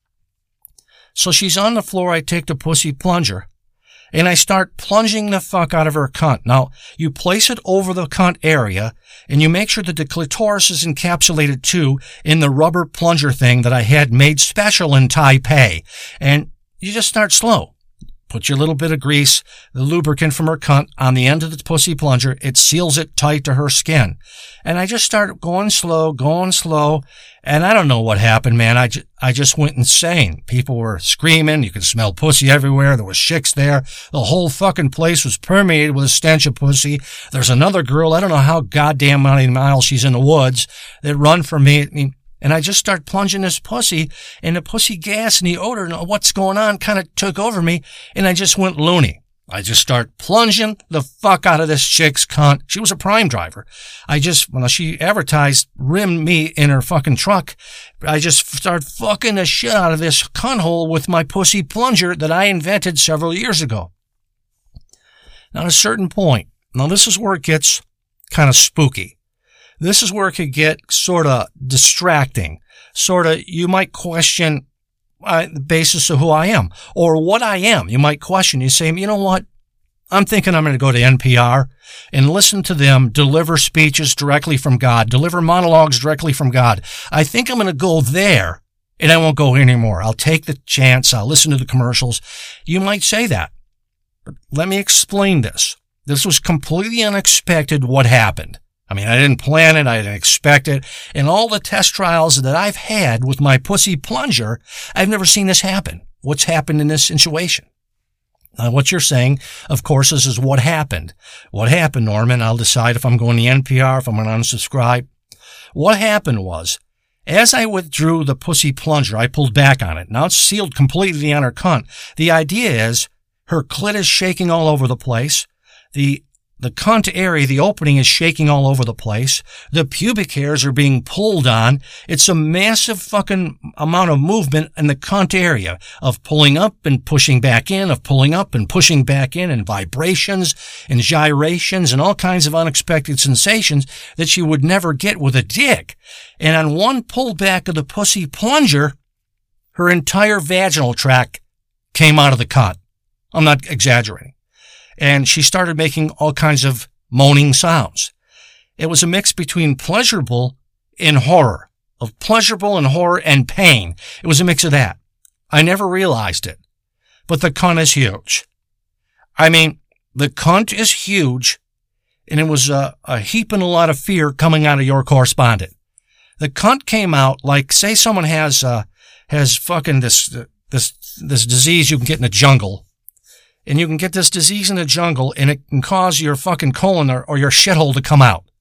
So she's on the floor. I take the pussy plunger and I start plunging the fuck out of her cunt. Now, you place it over the cunt area and you make sure that the clitoris is encapsulated too in the rubber plunger thing that I had made special in Taipei. And you just start slow. put your little bit of grease, the lubricant from her cunt on the end of the pussy plunger. It seals it tight to her skin. And I just started going slow, going slow. And I don't know what happened, man. I, ju- I just went insane. People were screaming. You could smell pussy everywhere. There was chicks there. The whole fucking place was permeated with a stench of pussy. There's another girl, I don't know how goddamn many miles she's in the woods, that run from me. And I just start plunging this pussy, and the pussy gas and the odor and what's going on kind of took over me, and I just went loony. I just start plunging the fuck out of this chick's cunt. She was a Prime driver. I just, when she advertised, rimmed me in her fucking truck, I just start fucking the shit out of this cunt hole with my pussy plunger that I invented several years ago. Now, at a certain point, now this is where it gets kind of spooky. This is where it could get sort of distracting. Sort of, you might question uh, the basis of who I am or what I am. You might question. You say, you know what? I'm thinking I'm going to go to N P R and listen to them deliver speeches directly from God, deliver monologues directly from God. I think I'm going to go there and I won't go anymore. I'll take the chance. I'll listen to the commercials. You might say that. But let me explain this. This was completely unexpected what happened. I mean, I didn't plan it. I didn't expect it. In all the test trials that I've had with my pussy plunger, I've never seen this happen. What's happened in this situation? Now, what you're saying, of course, is, is what happened. What happened, Norman? I'll decide if I'm going to N P R, if I'm going to unsubscribe. What happened was, as I withdrew the pussy plunger, I pulled back on it. Now it's sealed completely on her cunt. The idea is her clit is shaking all over the place. The The cunt area, the opening is shaking all over the place. The pubic hairs are being pulled on. It's a massive fucking amount of movement in the cunt area of pulling up and pushing back in, of pulling up and pushing back in, and vibrations and gyrations and all kinds of unexpected sensations that you would never get with a dick. And on one pullback of the pussy plunger, her entire vaginal tract came out of the cunt. I'm not exaggerating. And she started making all kinds of moaning sounds. It was a mix between pleasurable and horror, of pleasurable and horror and pain. It was a mix of that. I never realized it. But the cunt is huge. I mean, the cunt is huge, and it was a, a heap and a lot of fear coming out of your correspondent. The cunt came out like, say someone has, uh, has fucking this, this, this disease you can get in the jungle. And you can get this disease in the jungle, and it can cause your fucking colon or, or your shithole to come out.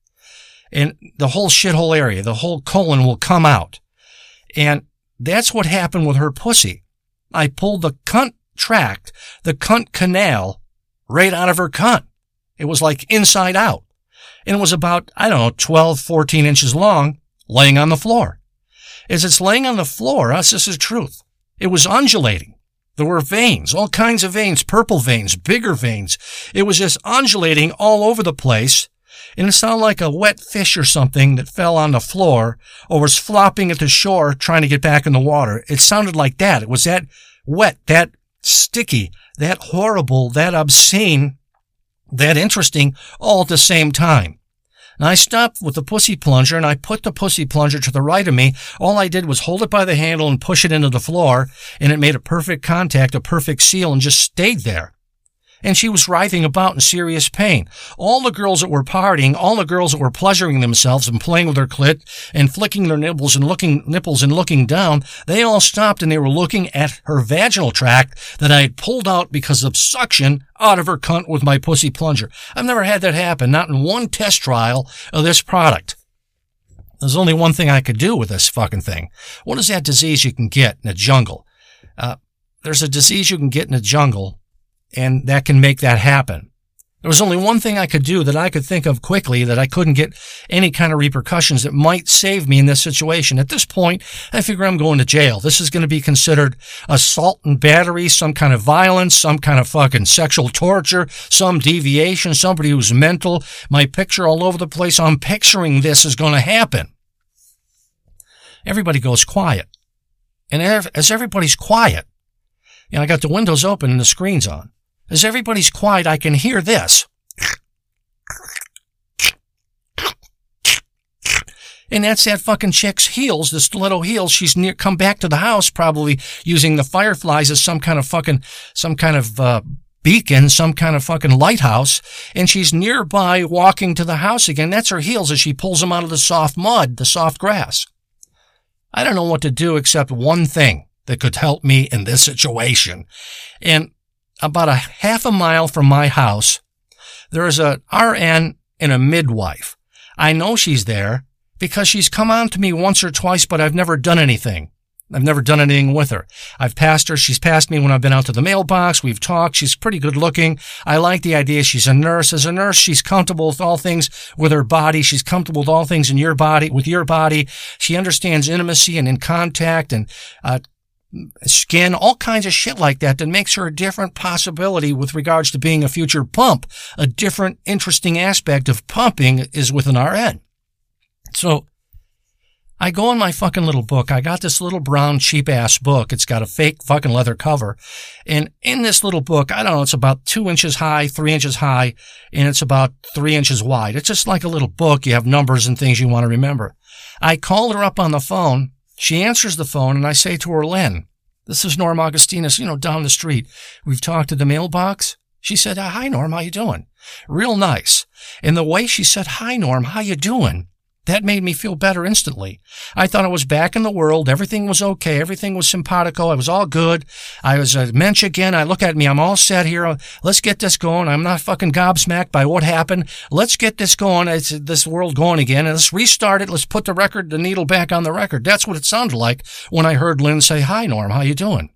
And the whole shithole area, the whole colon will come out. And that's what happened with her pussy. I pulled the cunt tract, the cunt canal, right out of her cunt. It was like inside out. And it was about, I don't know, twelve, fourteen inches long, laying on the floor. As it's laying on the floor, us, this is truth. It was undulating. There were veins, all kinds of veins, purple veins, bigger veins. It was just undulating all over the place, and it sounded like a wet fish or something that fell on the floor or was flopping at the shore trying to get back in the water. It sounded like that. It was that wet, that sticky, that horrible, that obscene, that interesting, all at the same time. And I stopped with the pussy plunger, and I put the pussy plunger to the right of me. All I did was hold it by the handle and push it into the floor, and it made a perfect contact, a perfect seal, and just stayed there. And she was writhing about in serious pain. All the girls that were partying, all the girls that were pleasuring themselves and playing with their clit and flicking their nipples and looking nipples and looking down, they all stopped and they were looking at her vaginal tract that I had pulled out because of suction out of her cunt with my pussy plunger. I've never had that happen, not in one test trial of this product. There's only one thing I could do with this fucking thing. What is that disease you can get in the jungle? Uh, there's a disease you can get in the jungle, and that can make that happen. There was only one thing I could do that I could think of quickly that I couldn't get any kind of repercussions that might save me in this situation. At this point, I figure I'm going to jail. This is going to be considered assault and battery, some kind of violence, some kind of fucking sexual torture, some deviation, somebody who's mental. My picture all over the place. I'm picturing this is going to happen. Everybody goes quiet. And as everybody's quiet, you know, I got the windows open and the screen's on. As everybody's quiet, I can hear this. And that's that fucking chick's heels, the stiletto heels. She's near, come back to the house, probably using the fireflies as some kind of fucking, some kind of, uh, beacon, some kind of fucking lighthouse. And she's nearby walking to the house again. That's her heels as she pulls them out of the soft mud, the soft grass. I don't know what to do except one thing that could help me in this situation. And about a half a mile from my house, there is a R N and a midwife. I know she's there because she's come on to me once or twice, but I've never done anything. I've never done anything with her. I've passed her. She's passed me when I've been out to the mailbox. We've talked. She's pretty good looking. I like the idea. She's a nurse. As a nurse, she's comfortable with all things with her body. She's comfortable with all things in your body, with your body. She understands intimacy and in contact and, uh, skin, all kinds of shit like that that makes her a different possibility with regards to being a future pump. A different interesting aspect of pumping is with an R N. So I go in my fucking little book. I got this little brown cheap ass book. It's got a fake fucking leather cover. And in this little book, I don't know, it's about two inches high, three inches high, and it's about three inches wide. It's just like a little book. You have numbers and things you want to remember. I called her up on the phone. She answers the phone and I say to her, Lynn, this is Norm Augustinus, you know, down the street. We've talked to the mailbox. She said, hi, Norm, how you doing? Real nice. And the way she said, hi, Norm, how you doing? That made me feel better instantly. I thought I was back in the world. Everything was okay. Everything was simpatico. I was all good. I was a mensch again. I look at me. I'm all set here. Let's get this going. I'm not fucking gobsmacked by what happened. Let's get this going. It's this world going again. And let's restart it. Let's put the record, the needle back on the record. That's what it sounded like when I heard Lynn say, hi, Norm. How you doing?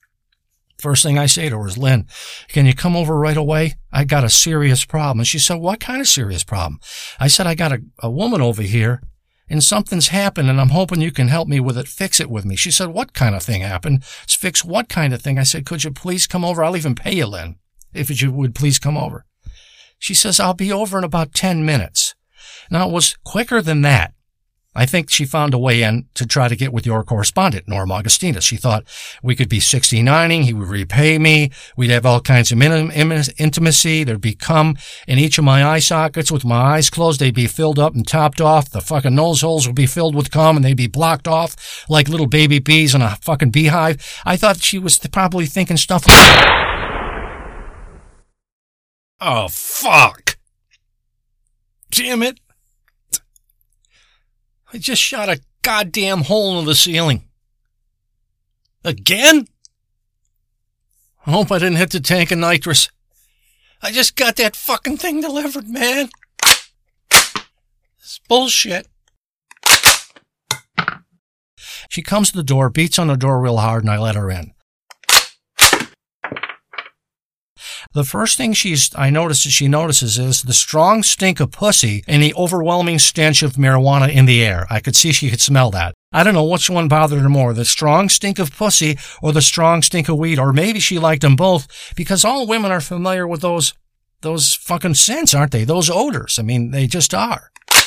First thing I say to her is, Lynn, can you come over right away? I got a serious problem. And she said, what kind of serious problem? I said, I got a, a woman over here and something's happened and I'm hoping you can help me with it. Fix it with me. She said, what kind of thing happened? It's fix what kind of thing? I said, could you please come over? I'll even pay you, Lynn, if you would please come over. She says, I'll be over in about ten minutes. Now, it was quicker than that. I think she found a way in to try to get with your correspondent, Norm Augustinus. She thought we could be sixty-nining, he would repay me, we'd have all kinds of intimacy, there'd be cum in each of my eye sockets with my eyes closed, they'd be filled up and topped off, the fucking nose holes would be filled with cum and they'd be blocked off like little baby bees in a fucking beehive. I thought she was probably thinking stuff like, oh, fuck. Damn it. I just shot a goddamn hole in the ceiling. Again? I hope I didn't hit the tank of nitrous. I just got that fucking thing delivered, man. It's bullshit. She comes to the door, beats on the door real hard, and I let her in. The first thing she's, I notice she notices is the strong stink of pussy and the overwhelming stench of marijuana in the air. I could see she could smell that. I don't know which one bothered her more, the strong stink of pussy or the strong stink of weed, or maybe she liked them both, because all women are familiar with those, those fucking scents, aren't they? Those odors. I mean, they just are.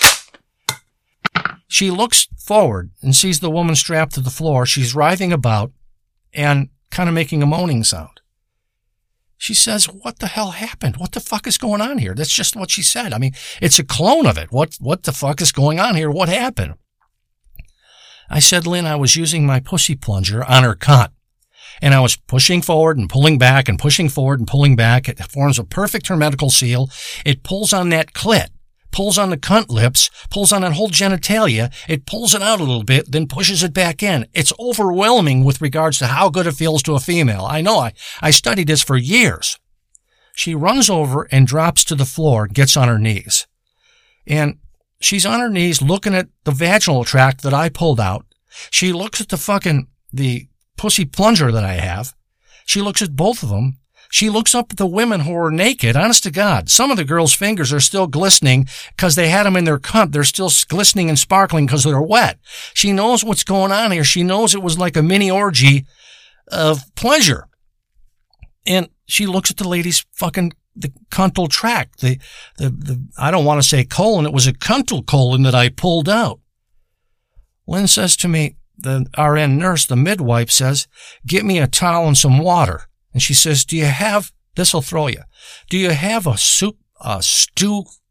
She looks forward and sees the woman strapped to the floor. She's writhing about and kind of making a moaning sound. She says, what the hell happened? What the fuck is going on here? That's just what she said. I mean, it's a clone of it. What, what the fuck is going on here? What happened? I said, Lynn, I was using my pussy plunger on her cunt. And I was pushing forward and pulling back and pushing forward and pulling back. It forms a perfect hermetical seal. It pulls on that clit, pulls on the cunt lips, pulls on that whole genitalia. It pulls it out a little bit, then pushes it back in. It's overwhelming with regards to how good it feels to a female. I know. I, I studied this for years. She runs over and drops to the floor, gets on her knees. And she's on her knees looking at the vaginal tract that I pulled out. She looks at the fucking, the pussy plunger that I have. She looks at both of them. She looks up at the women who are naked. Honest to God, some of the girls' fingers are still glistening because they had them in their cunt. They're still glistening and sparkling because they're wet. She knows what's going on here. She knows it was like a mini orgy of pleasure. And she looks at the lady's fucking, the cuntal tract. The, the, the, I don't want to say colon. It was a cuntal colon that I pulled out. Lynn says to me, the R N nurse, the midwife says, get me a towel and some water. And she says, do you have, this'll throw you, do you have a soup, a stew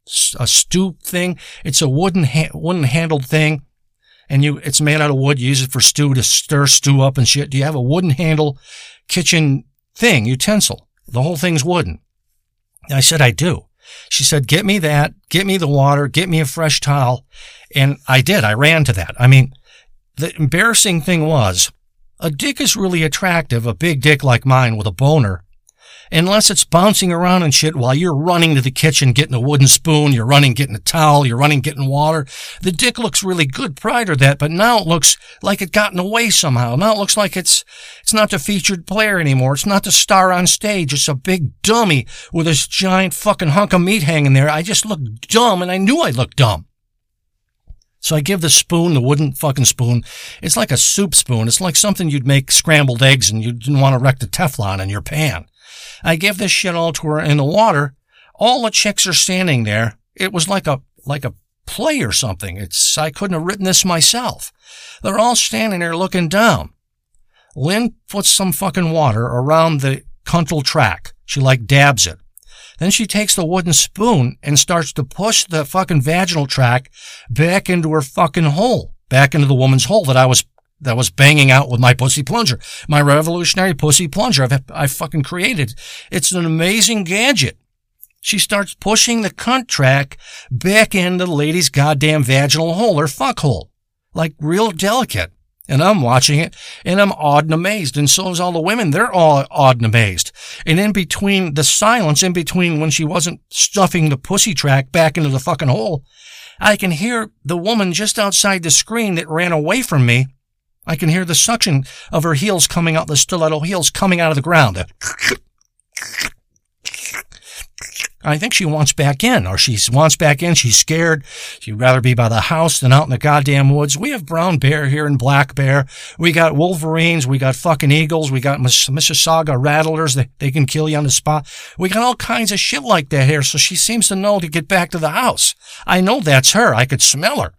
a stew thing. It's a wooden, ha- wooden handled thing. And you, it's made out of wood. You use it for stew to stir stew up and shit. Do you have a wooden handle kitchen thing, utensil? The whole thing's wooden. I said, I do. She said, get me that, get me the water, get me a fresh towel. And I did. I ran to that. I mean, the embarrassing thing was, a dick is really attractive, a big dick like mine with a boner, unless it's bouncing around and shit while you're running to the kitchen getting a wooden spoon, you're running getting a towel, you're running getting water. The dick looks really good prior to that, but now it looks like it gotten away somehow. Now it looks like it's it's not the featured player anymore. It's not the star on stage. It's a big dummy with this giant fucking hunk of meat hanging there. I just look dumb, and I knew I looked dumb. So I give the spoon, the wooden fucking spoon. It's like a soup spoon. It's like something you'd make scrambled eggs and you didn't want to wreck the Teflon in your pan. I give this shit all to her in the water. All the chicks are standing there. It was like a, like a play or something. It's, I couldn't have written this myself. They're all standing there looking down. Lynn puts some fucking water around the cuntal track. She like dabs it. Then she takes the wooden spoon and starts to push the fucking vaginal tract back into her fucking hole, back into the woman's hole that I was, that was banging out with my pussy plunger, my revolutionary pussy plunger I've, I fucking created. It's an amazing gadget. She starts pushing the cunt track back into the lady's goddamn vaginal hole, or fuck hole, like real delicate. And I'm watching it, and I'm awed and amazed, and so is all the women. They're all awed and amazed. And in between the silence, in between when she wasn't stuffing the pussy track back into the fucking hole, I can hear the woman just outside the screen that ran away from me. I can hear the suction of her heels coming out, the stiletto heels coming out of the ground. I think she wants back in, or she wants back in. She's scared. She'd rather be by the house than out in the goddamn woods. We have brown bear here and black bear. We got wolverines. We got fucking eagles. We got Mississauga rattlers. They, they can kill you on the spot. We got all kinds of shit like that here. So she seems to know to get back to the house. I know that's her. I could smell her.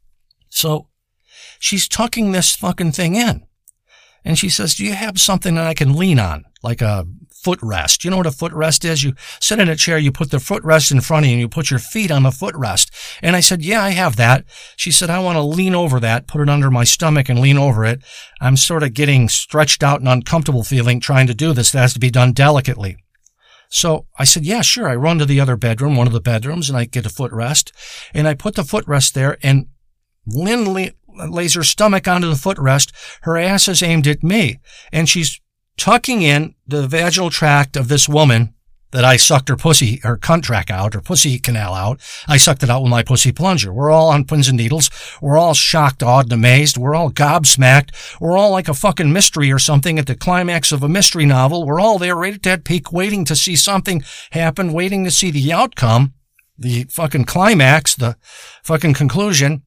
So she's tucking this fucking thing in. And she says, do you have something that I can lean on? Like a footrest. You know what a footrest is? You sit in a chair, you put the footrest in front of you, and you put your feet on the footrest. And I said, yeah, I have that. She said, I want to lean over that, put it under my stomach and lean over it. I'm sort of getting stretched out and uncomfortable feeling trying to do this. That has to be done delicately. So I said, yeah, sure. I run to the other bedroom, one of the bedrooms, and I get a footrest. And I put the footrest there, and Lynn le- lays her stomach onto the footrest. Her ass is aimed at me, and she's tucking in the vaginal tract of this woman that I sucked her pussy, her cunt track out, her pussy canal out. I sucked it out with my pussy plunger. We're all on pins and needles. We're all shocked, awed, and amazed. We're all gobsmacked. We're all like a fucking mystery or something at the climax of a mystery novel. We're all there right at that peak waiting to see something happen, waiting to see the outcome, the fucking climax, the fucking conclusion.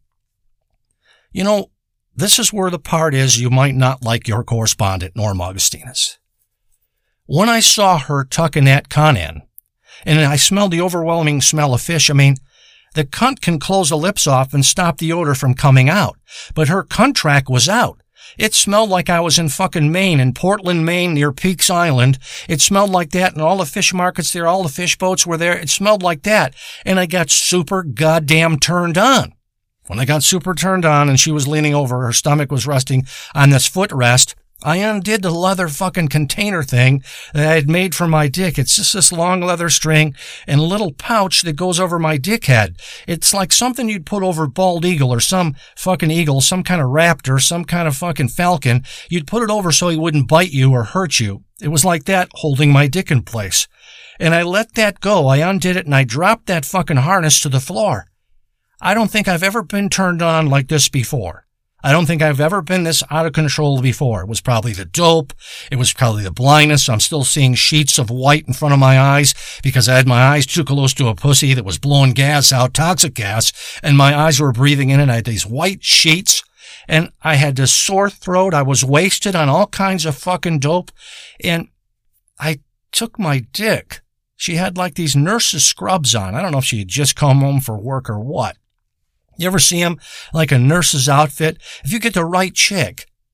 You know, this is where the part is you might not like your correspondent, Norm Augustinus. When I saw her tucking that cunt in, and I smelled the overwhelming smell of fish, I mean, the cunt can close the lips off and stop the odor from coming out. But her cunt track was out. It smelled like I was in fucking Maine, in Portland, Maine, near Peaks Island. It smelled like that, and all the fish markets there, all the fish boats were there. It smelled like that. And I got super goddamn turned on. When I got super turned on and she was leaning over, her stomach was resting on this footrest, I undid the leather fucking container thing that I had made for my dick. It's just this long leather string and a little pouch that goes over my dick head. It's like something you'd put over bald eagle or some fucking eagle, some kind of raptor, some kind of fucking falcon. You'd put it over so he wouldn't bite you or hurt you. It was like that, holding my dick in place. And I let that go. I undid it and I dropped that fucking harness to the floor. I don't think I've ever been turned on like this before. I don't think I've ever been this out of control before. It was probably the dope. It was probably the blindness. I'm still seeing sheets of white in front of my eyes because I had my eyes too close to a pussy that was blowing gas out, toxic gas, and my eyes were breathing in it. I had these white sheets, and I had this sore throat. I was wasted on all kinds of fucking dope, and I took my dick. She had like these nurse's scrubs on. I don't know if she had just come home for work or what. You ever see them like a nurse's outfit? If you get the right chick,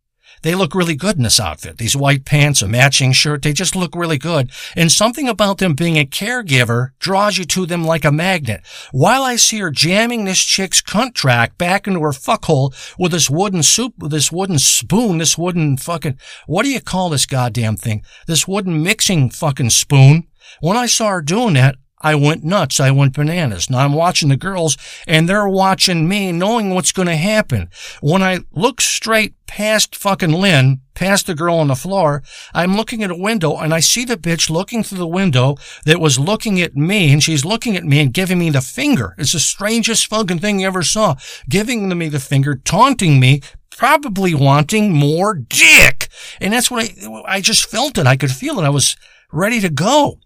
They look really good in this outfit. These white pants, a matching shirt, they just look really good. And something about them being a caregiver draws you to them like a magnet. While I see her jamming this chick's cunt track back into her fuckhole with this wooden soup, with this wooden spoon, this wooden fucking, what do you call this goddamn thing? This wooden mixing fucking spoon. When I saw her doing that, I went nuts. I went bananas. Now I'm watching the girls and they're watching me knowing what's going to happen. When I look straight past fucking Lynn, past the girl on the floor, I'm looking at a window and I see the bitch looking through the window that was looking at me, and she's looking at me and giving me the finger. It's the strangest fucking thing you ever saw. Giving me the finger, taunting me, probably wanting more dick. And that's what I, I just felt it. I could feel it. I was ready to go.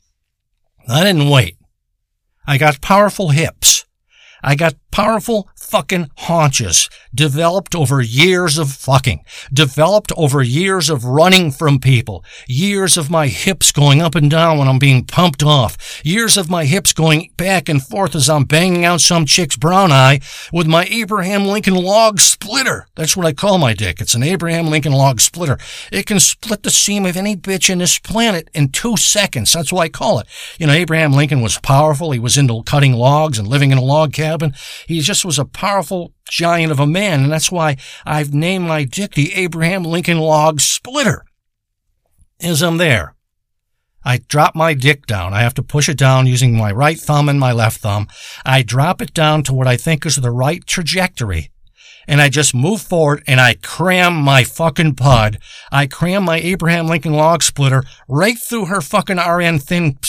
I didn't wait. I got powerful hips. I got powerful fucking haunches, developed over years of fucking, developed over years of running from people, years of my hips going up and down when I'm being pumped off, years of my hips going back and forth as I'm banging out some chick's brown eye with my Abraham Lincoln log splitter. That's what I call my dick. It's an Abraham Lincoln log splitter. It can split the seam of any bitch in this planet in two seconds. That's what I call it. You know, Abraham Lincoln was powerful. He was into cutting logs and living in a log cabin. He just was a powerful giant of a man, and that's why I've named my dick the Abraham Lincoln log splitter. As I'm there, I drop my dick down. I have to push it down using my right thumb and my left thumb. I drop it down to what I think is the right trajectory, and I just move forward and I cram my fucking pud. I cram my Abraham Lincoln log splitter right through her fucking R N thin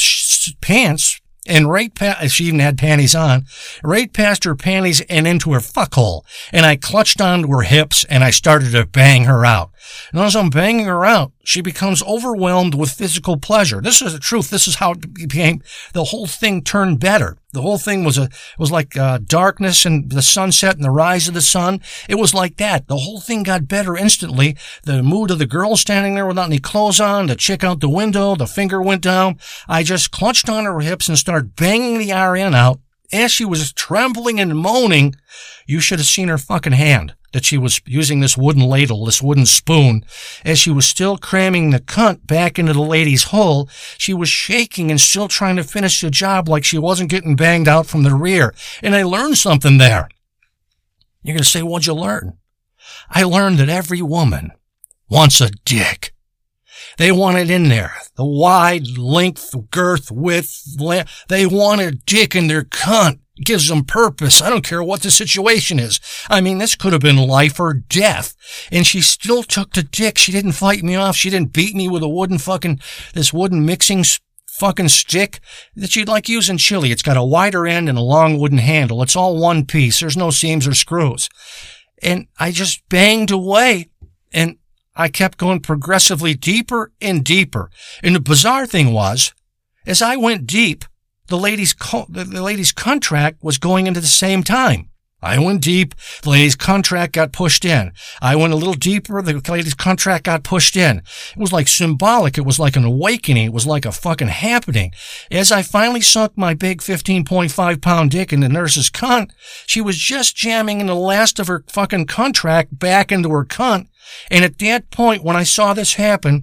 pants. And right past, she even had panties on, right past her panties and into her fuckhole. And I clutched onto her hips and I started to bang her out. And as I'm banging her out, she becomes overwhelmed with physical pleasure. This is the truth. This is how it became, the whole thing turned better. The whole thing was a, was like, uh, darkness and the sunset and the rise of the sun. It was like that. The whole thing got better instantly. The mood of the girl standing there without any clothes on, the chick out the window, the finger went down. I just clutched on her hips and started banging the R N out. As she was trembling and moaning, you should have seen her fucking hand that she was using this wooden ladle, this wooden spoon. As she was still cramming the cunt back into the lady's hole, she was shaking and still trying to finish the job like she wasn't getting banged out from the rear. And I learned something there. You're going to say, what'd you learn? I learned that every woman wants a dick. They want it in there. The wide length, girth, width, length. They want a dick in their cunt. It gives them purpose. I don't care what the situation is. I mean, this could have been life or death. And she still took the dick. She didn't fight me off. She didn't beat me with a wooden fucking, this wooden mixing fucking stick that you'd like use in chili. It's got a wider end and a long wooden handle. It's all one piece. There's no seams or screws. And I just banged away, and I kept going progressively deeper and deeper. And the bizarre thing was, as I went deep, the lady's co- the, the lady's contract was going into the same time. I went deep, the lady's contract got pushed in. I went a little deeper, the lady's contract got pushed in. It was like symbolic. It was like an awakening. It was like a fucking happening. As I finally sunk my big fifteen point five pound dick in the nurse's cunt, she was just jamming in the last of her fucking contract back into her cunt. And at that point, when I saw this happen,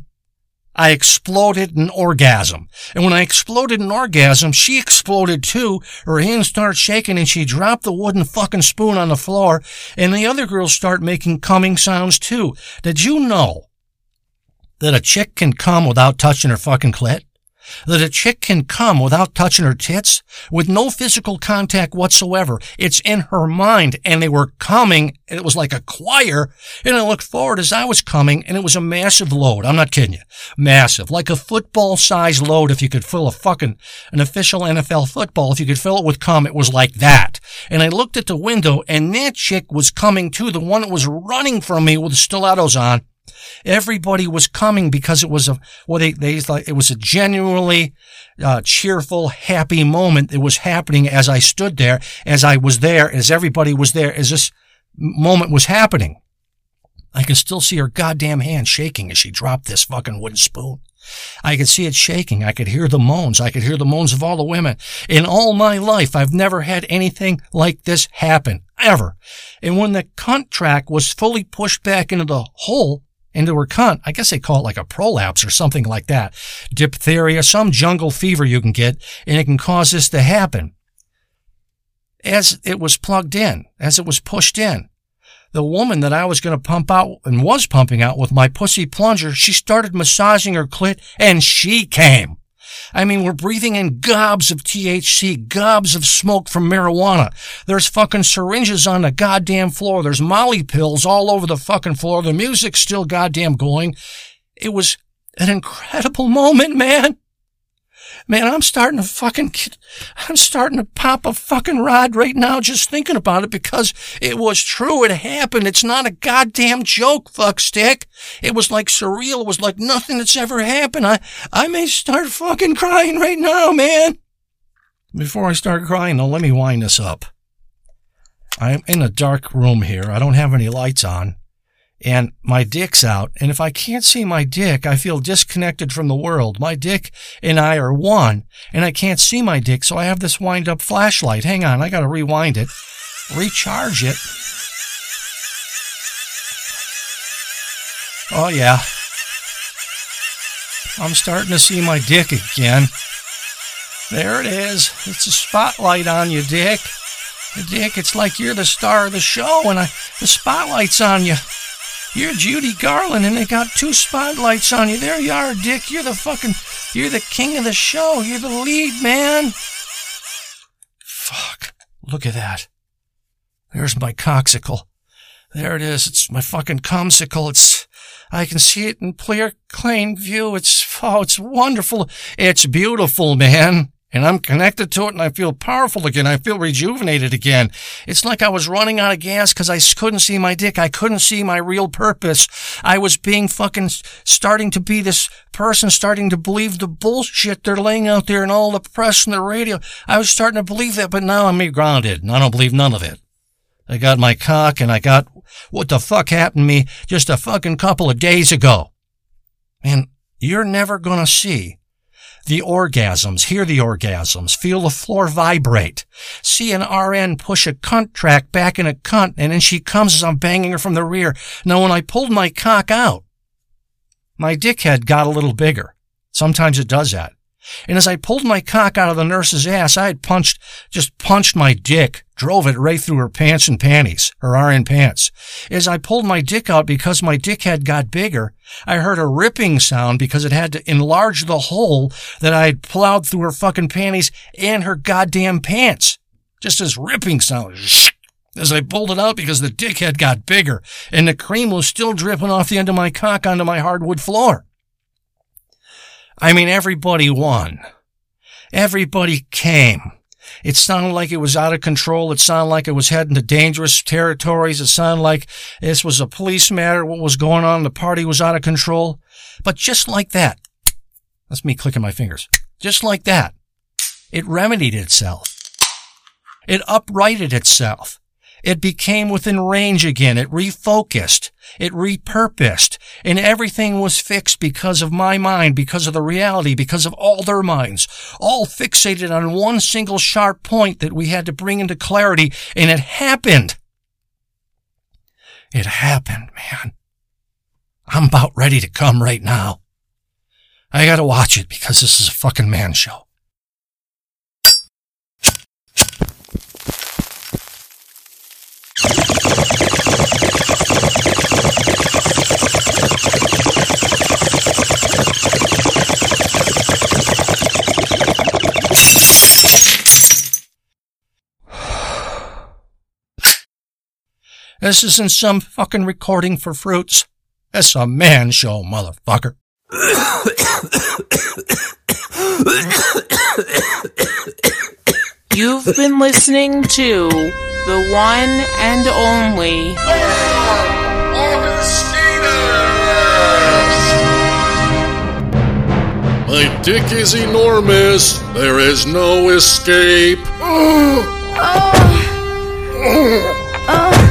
I exploded in orgasm. And when I exploded in orgasm, she exploded too. Her hands started shaking and she dropped the wooden fucking spoon on the floor. And the other girls start making coming sounds too. Did you know that a chick can come without touching her fucking clit? That a chick can come without touching her tits, with no physical contact whatsoever. It's in her mind, and they were coming, and it was like a choir, and I looked forward as I was coming, and it was a massive load. I'm not kidding you. Massive. Like a football-sized load. If you could fill a fucking, an official N F L football, if you could fill it with cum, it was like that. And I looked at the window, and that chick was coming too, the one that was running from me with the stilettos on. Everybody was coming because it was a, well, they, they, like, it was a genuinely, uh, cheerful, happy moment that was happening as I stood there, as I was there, as everybody was there, as this moment was happening. I can still see her goddamn hand shaking as she dropped this fucking wooden spoon. I could see it shaking. I could hear the moans. I could hear the moans of all the women. In all my life, I've never had anything like this happen, ever. And when the cunt track was fully pushed back into the hole, into her cunt. I guess they call it like a prolapse or something like that. Diphtheria, some jungle fever you can get, and it can cause this to happen. As it was plugged in, as it was pushed in, the woman that I was going to pump out and was pumping out with my pussy plunger, she started massaging her clit and she came. I mean, we're breathing in gobs of T H C, gobs of smoke from marijuana. There's fucking syringes on the goddamn floor. There's Molly pills all over the fucking floor. The music's still goddamn going. It was an incredible moment, man. Man, I'm starting to fucking, I'm starting to pop a fucking rod right now just thinking about it because it was true. It happened. It's not a goddamn joke, fuckstick. It was like surreal. It was like nothing that's ever happened. I, I may start fucking crying right now, man. Before I start crying, though, let me wind this up. I'm in a dark room here. I don't have any lights on. And my dick's out, and if I can't see my dick, I feel disconnected from the world. My dick and I are one, and I can't see my dick, so I have this wind-up flashlight. Hang on, I gotta rewind it, recharge it. Oh, yeah. I'm starting to see my dick again. There it is. It's a spotlight on you, dick. Dick, it's like you're the star of the show, and I, the spotlight's on you. You're Judy Garland, and they got two spotlights on you. There you are, Dick. You're the fucking, you're the king of the show. You're the lead, man. Fuck. Look at that. There's my coxicle. There it is. It's my fucking cumsicle. It's, I can see it in clear, clean view. It's, oh, it's wonderful. It's beautiful, man. And I'm connected to it, and I feel powerful again. I feel rejuvenated again. It's like I was running out of gas because I couldn't see my dick. I couldn't see my real purpose. I was being fucking starting to be this person, starting to believe the bullshit they're laying out there in all the press and the radio. I was starting to believe that, but now I'm grounded, and I don't believe none of it. I got my cock, and I got what the fuck happened to me just a fucking couple of days ago. Man, you're never gonna see the orgasms, hear the orgasms, feel the floor vibrate, see an R N push a cunt track back in a cunt, and then she comes as I'm banging her from the rear. Now, when I pulled my cock out, my dickhead got a little bigger. Sometimes it does that. And as I pulled my cock out of the nurse's ass, I had punched, just punched my dick, drove it right through her pants and panties, her R N pants. As I pulled my dick out because my dickhead got bigger, I heard a ripping sound because it had to enlarge the hole that I had plowed through her fucking panties and her goddamn pants. Just this ripping sound. As I pulled it out because the dickhead got bigger and the cream was still dripping off the end of my cock onto my hardwood floor. I mean, everybody won. Everybody came. It sounded like it was out of control. It sounded like it was heading to dangerous territories. It sounded like this was a police matter. What was going on? The party was out of control. But just like that, that's me clicking my fingers. Just like that, it remedied itself. It uprighted itself. It became within range again. It refocused. It repurposed. And everything was fixed because of my mind, because of the reality, because of all their minds, all fixated on one single sharp point that we had to bring into clarity. And it happened. It happened, man. I'm about ready to come right now. I gotta watch it because this is a fucking man show. This isn't some fucking recording for fruits. It's a man show, motherfucker. You've been listening to the one and only My dick is enormous. There is no escape. Oh. Oh. Oh.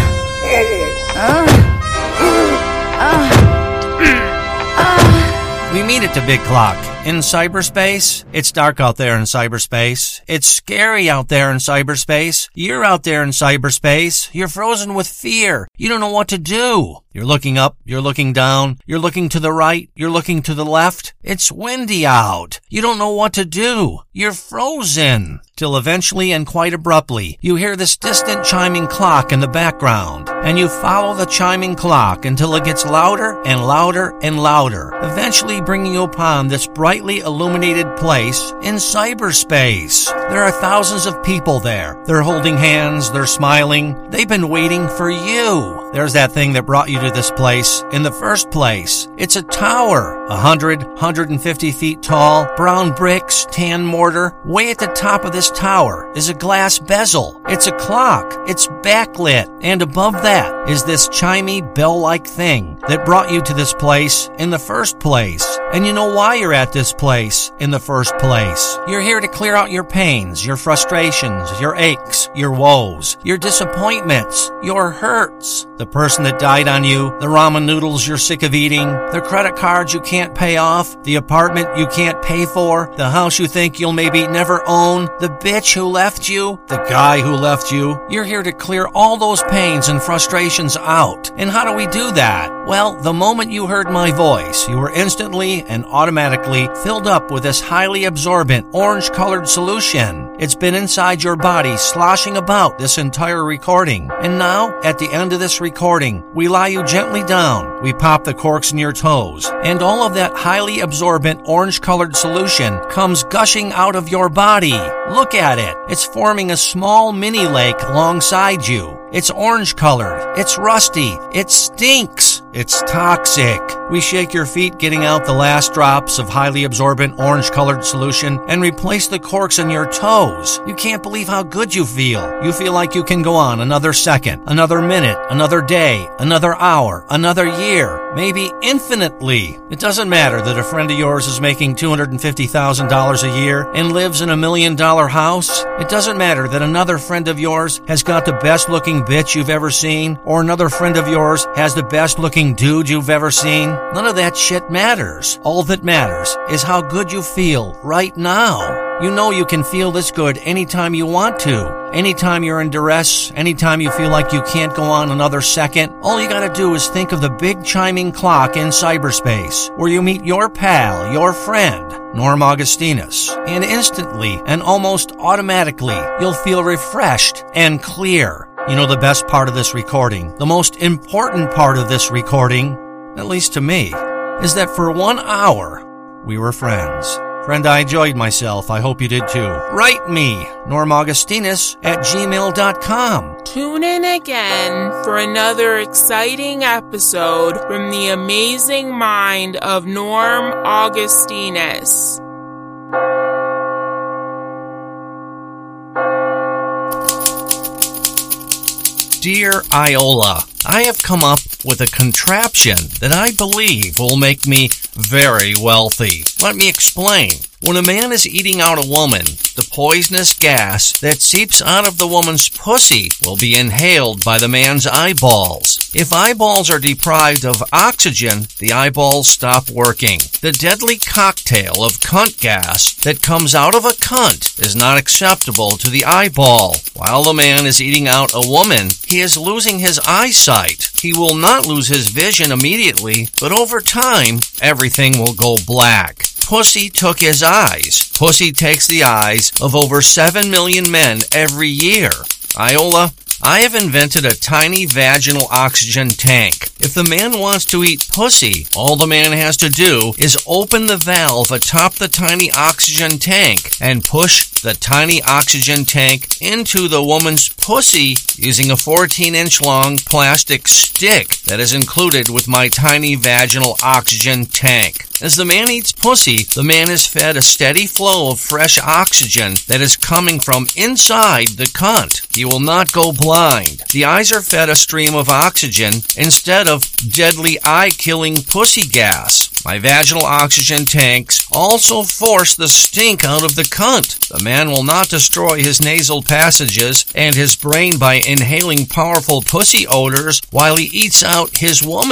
We meet at the a big clock. In cyberspace, it's dark out there in cyberspace. It's scary out there in cyberspace. You're out there in cyberspace. You're frozen with fear. You don't know what to do. You're looking up, you're looking down, you're looking to the right, you're looking to the left. It's windy out. You don't know what to do. You're frozen. Till eventually and quite abruptly, you hear this distant chiming clock in the background, and you follow the chiming clock until it gets louder and louder and louder, eventually bringing you upon this brightly illuminated place in cyberspace. There are thousands of people there. They're holding hands, they're smiling. They've been waiting for you. There's that thing that brought you to this place in the first place. It's a tower, a hundred, hundred and fifty feet tall, brown bricks, tan mortar. Way at the top of this tower is a glass bezel. It's a clock. It's backlit. And above that is this chimey bell-like thing that brought you to this place in the first place. And you know why you're at this place in the first place. You're here to clear out your pains, your frustrations, your aches, your woes, your disappointments, your hurts. The person that died on you, the ramen noodles you're sick of eating, the credit cards you can't pay off, the apartment you can't pay for, the house you think you'll maybe never own, the bitch who left you, the guy who left you. You're here to clear all those pains and frustrations out. And how do we do that? Well, the moment you heard my voice, you were instantly and automatically filled up with this highly absorbent orange-colored solution. It's been inside your body sloshing about this entire recording. And now, at the end of this recording, we lie you gently down, we pop the corks in your toes, and all of that highly absorbent orange-colored solution comes gushing out of your body. Look at it. It's forming a small mini lake alongside you. It's orange-colored. It's rusty. It stinks. It's toxic. We shake your feet, getting out the last drops of highly absorbent orange-colored solution, and replace the corks in your toes. You can't believe how good you feel. You feel like you can go on another second, another minute, another day, another hour, another year, maybe infinitely. It doesn't matter that a friend of yours is making two hundred fifty thousand dollars a year and lives in a million-dollar house. It doesn't matter that another friend of yours has got the best-looking bitch you've ever seen, or another friend of yours has the best-looking dude you've ever seen. None of that shit matters. All that matters is how good you feel right now. You know you can feel this good anytime you want to. Anytime you're in duress, anytime you feel like you can't go on another second, all you gotta do is think of the big chiming clock in cyberspace, where you meet your pal, your friend, Norm Augustinus, and instantly and almost automatically, you'll feel refreshed and clear. You know the best part of this recording, the most important part of this recording, at least to me, is that for one hour, we were friends. Friend, I enjoyed myself. I hope you did too. Write me, Norm Augustinus at gmail dot com. Tune in again for another exciting episode from the amazing mind of Norm Augustinus. Dear Iola, I have come up with a contraption that I believe will make me very wealthy. Let me explain. When a man is eating out a woman, the poisonous gas that seeps out of the woman's pussy will be inhaled by the man's eyeballs. If eyeballs are deprived of oxygen, the eyeballs stop working. The deadly cocktail of cunt gas that comes out of a cunt is not acceptable to the eyeball. While the man is eating out a woman, he is losing his eyesight. He will not lose his vision immediately, but over time, everything will go black. Pussy took his eyes. Pussy takes the eyes of over seven million men every year. Iola, I have invented a tiny vaginal oxygen tank. If the man wants to eat pussy, all the man has to do is open the valve atop the tiny oxygen tank and push the tiny oxygen tank into the woman's pussy using a fourteen inch long plastic stick that is included with my tiny vaginal oxygen tank. As the man eats pussy, the man is fed a steady flow of fresh oxygen that is coming from inside the cunt. He will not go blind. The eyes are fed a stream of oxygen instead of deadly eye-killing pussy gas. My vaginal oxygen tanks also force the stink out of the cunt. The man will not destroy his nasal passages and his brain by inhaling powerful pussy odors while he eats out his woman.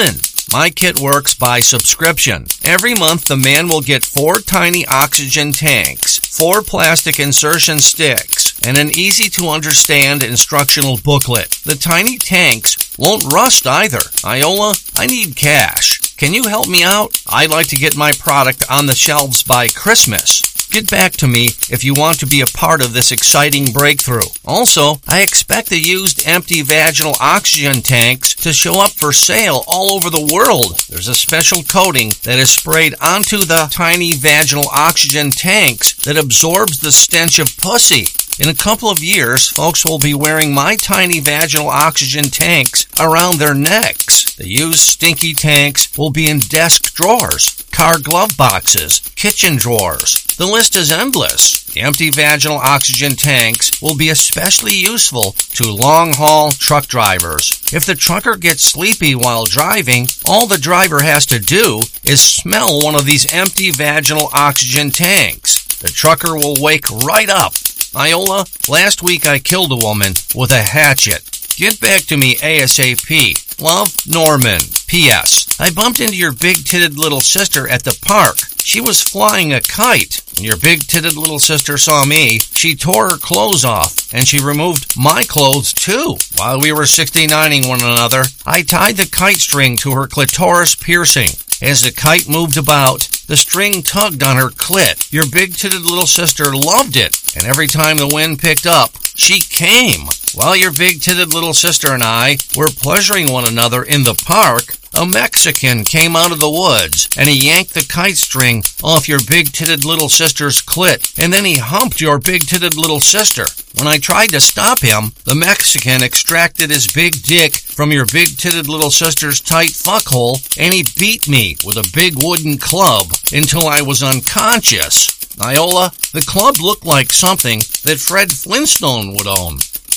My kit works by subscription. Every month, the man will get four tiny oxygen tanks, four plastic insertion sticks, and an easy-to-understand instructional booklet. The tiny tanks won't rust either. Iola, I need cash. Can you help me out? I'd like to get my product on the shelves by Christmas. Get back to me if you want to be a part of this exciting breakthrough. Also, I expect the used empty vaginal oxygen tanks to show up for sale all over the world. There's a special coating that is sprayed onto the tiny vaginal oxygen tanks that absorbs the stench of pussy. In a couple of years, folks will be wearing my tiny vaginal oxygen tanks around their necks. The used stinky tanks will be in desk drawers, car glove boxes, kitchen drawers. The list is endless. The empty vaginal oxygen tanks will be especially useful to long-haul truck drivers. If the trucker gets sleepy while driving, all the driver has to do is smell one of these empty vaginal oxygen tanks. The trucker will wake right up. Iola, last week I killed a woman with a hatchet. Get back to me ASAP. Love, Norman. P S. I bumped into your big-titted little sister at the park. She was flying a kite. When your big-titted little sister saw me, she tore her clothes off, and she removed my clothes too. While we were sixty-nining one another, I tied the kite string to her clitoris piercing. As the kite moved about, the string tugged on her clit. Your big-titted little sister loved it, and every time the wind picked up, she came. While your big-titted little sister and I were pleasuring one another in the park, a Mexican came out of the woods, and he yanked the kite string off your big-titted little sister's clit, and then he humped your big-titted little sister. When I tried to stop him, the Mexican extracted his big dick from your big-titted little sister's tight fuckhole, and he beat me with a big wooden club until I was unconscious. Iola, the club looked like something that Fred Flintstone would own.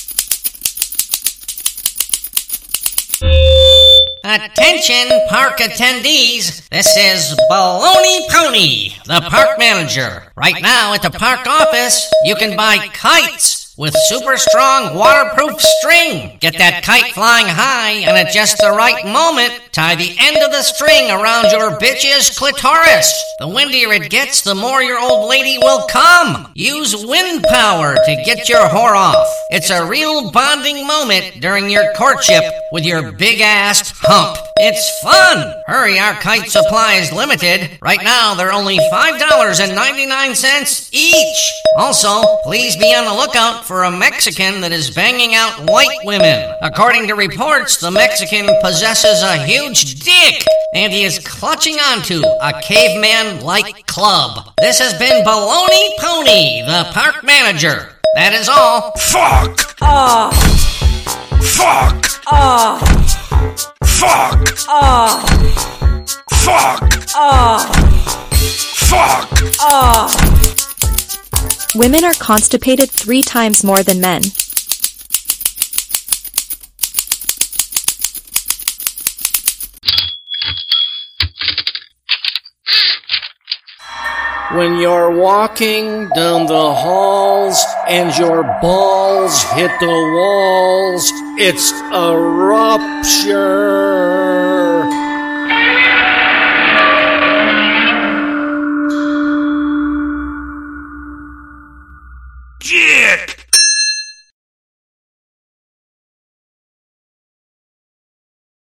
Attention, park attendees. This is Baloney Pony, the park manager. Right now at the park office, you can buy kites with super strong waterproof string. Get that kite flying high, and at just the right moment, tie the end of the string around your bitch's clitoris. The windier it gets, the more your old lady will come. Use wind power to get your whore off. It's a real bonding moment during your courtship with your big-assed hump. It's fun! Hurry, our kite supply is limited. Right now, they're only five dollars and ninety-nine cents each. Also, please be on the lookout for a Mexican that is banging out white women. According to reports, the Mexican possesses a huge dick, and he is clutching onto a caveman-like club. This has been Baloney Pony, the park manager. That is all. Fuck! Ah! Fuck! Ah! Fuck! Ah! Fuck! Ah! Fuck! Ah! Women are constipated three times more than men. When you're walking down the halls and your balls hit the walls, it's a rupture.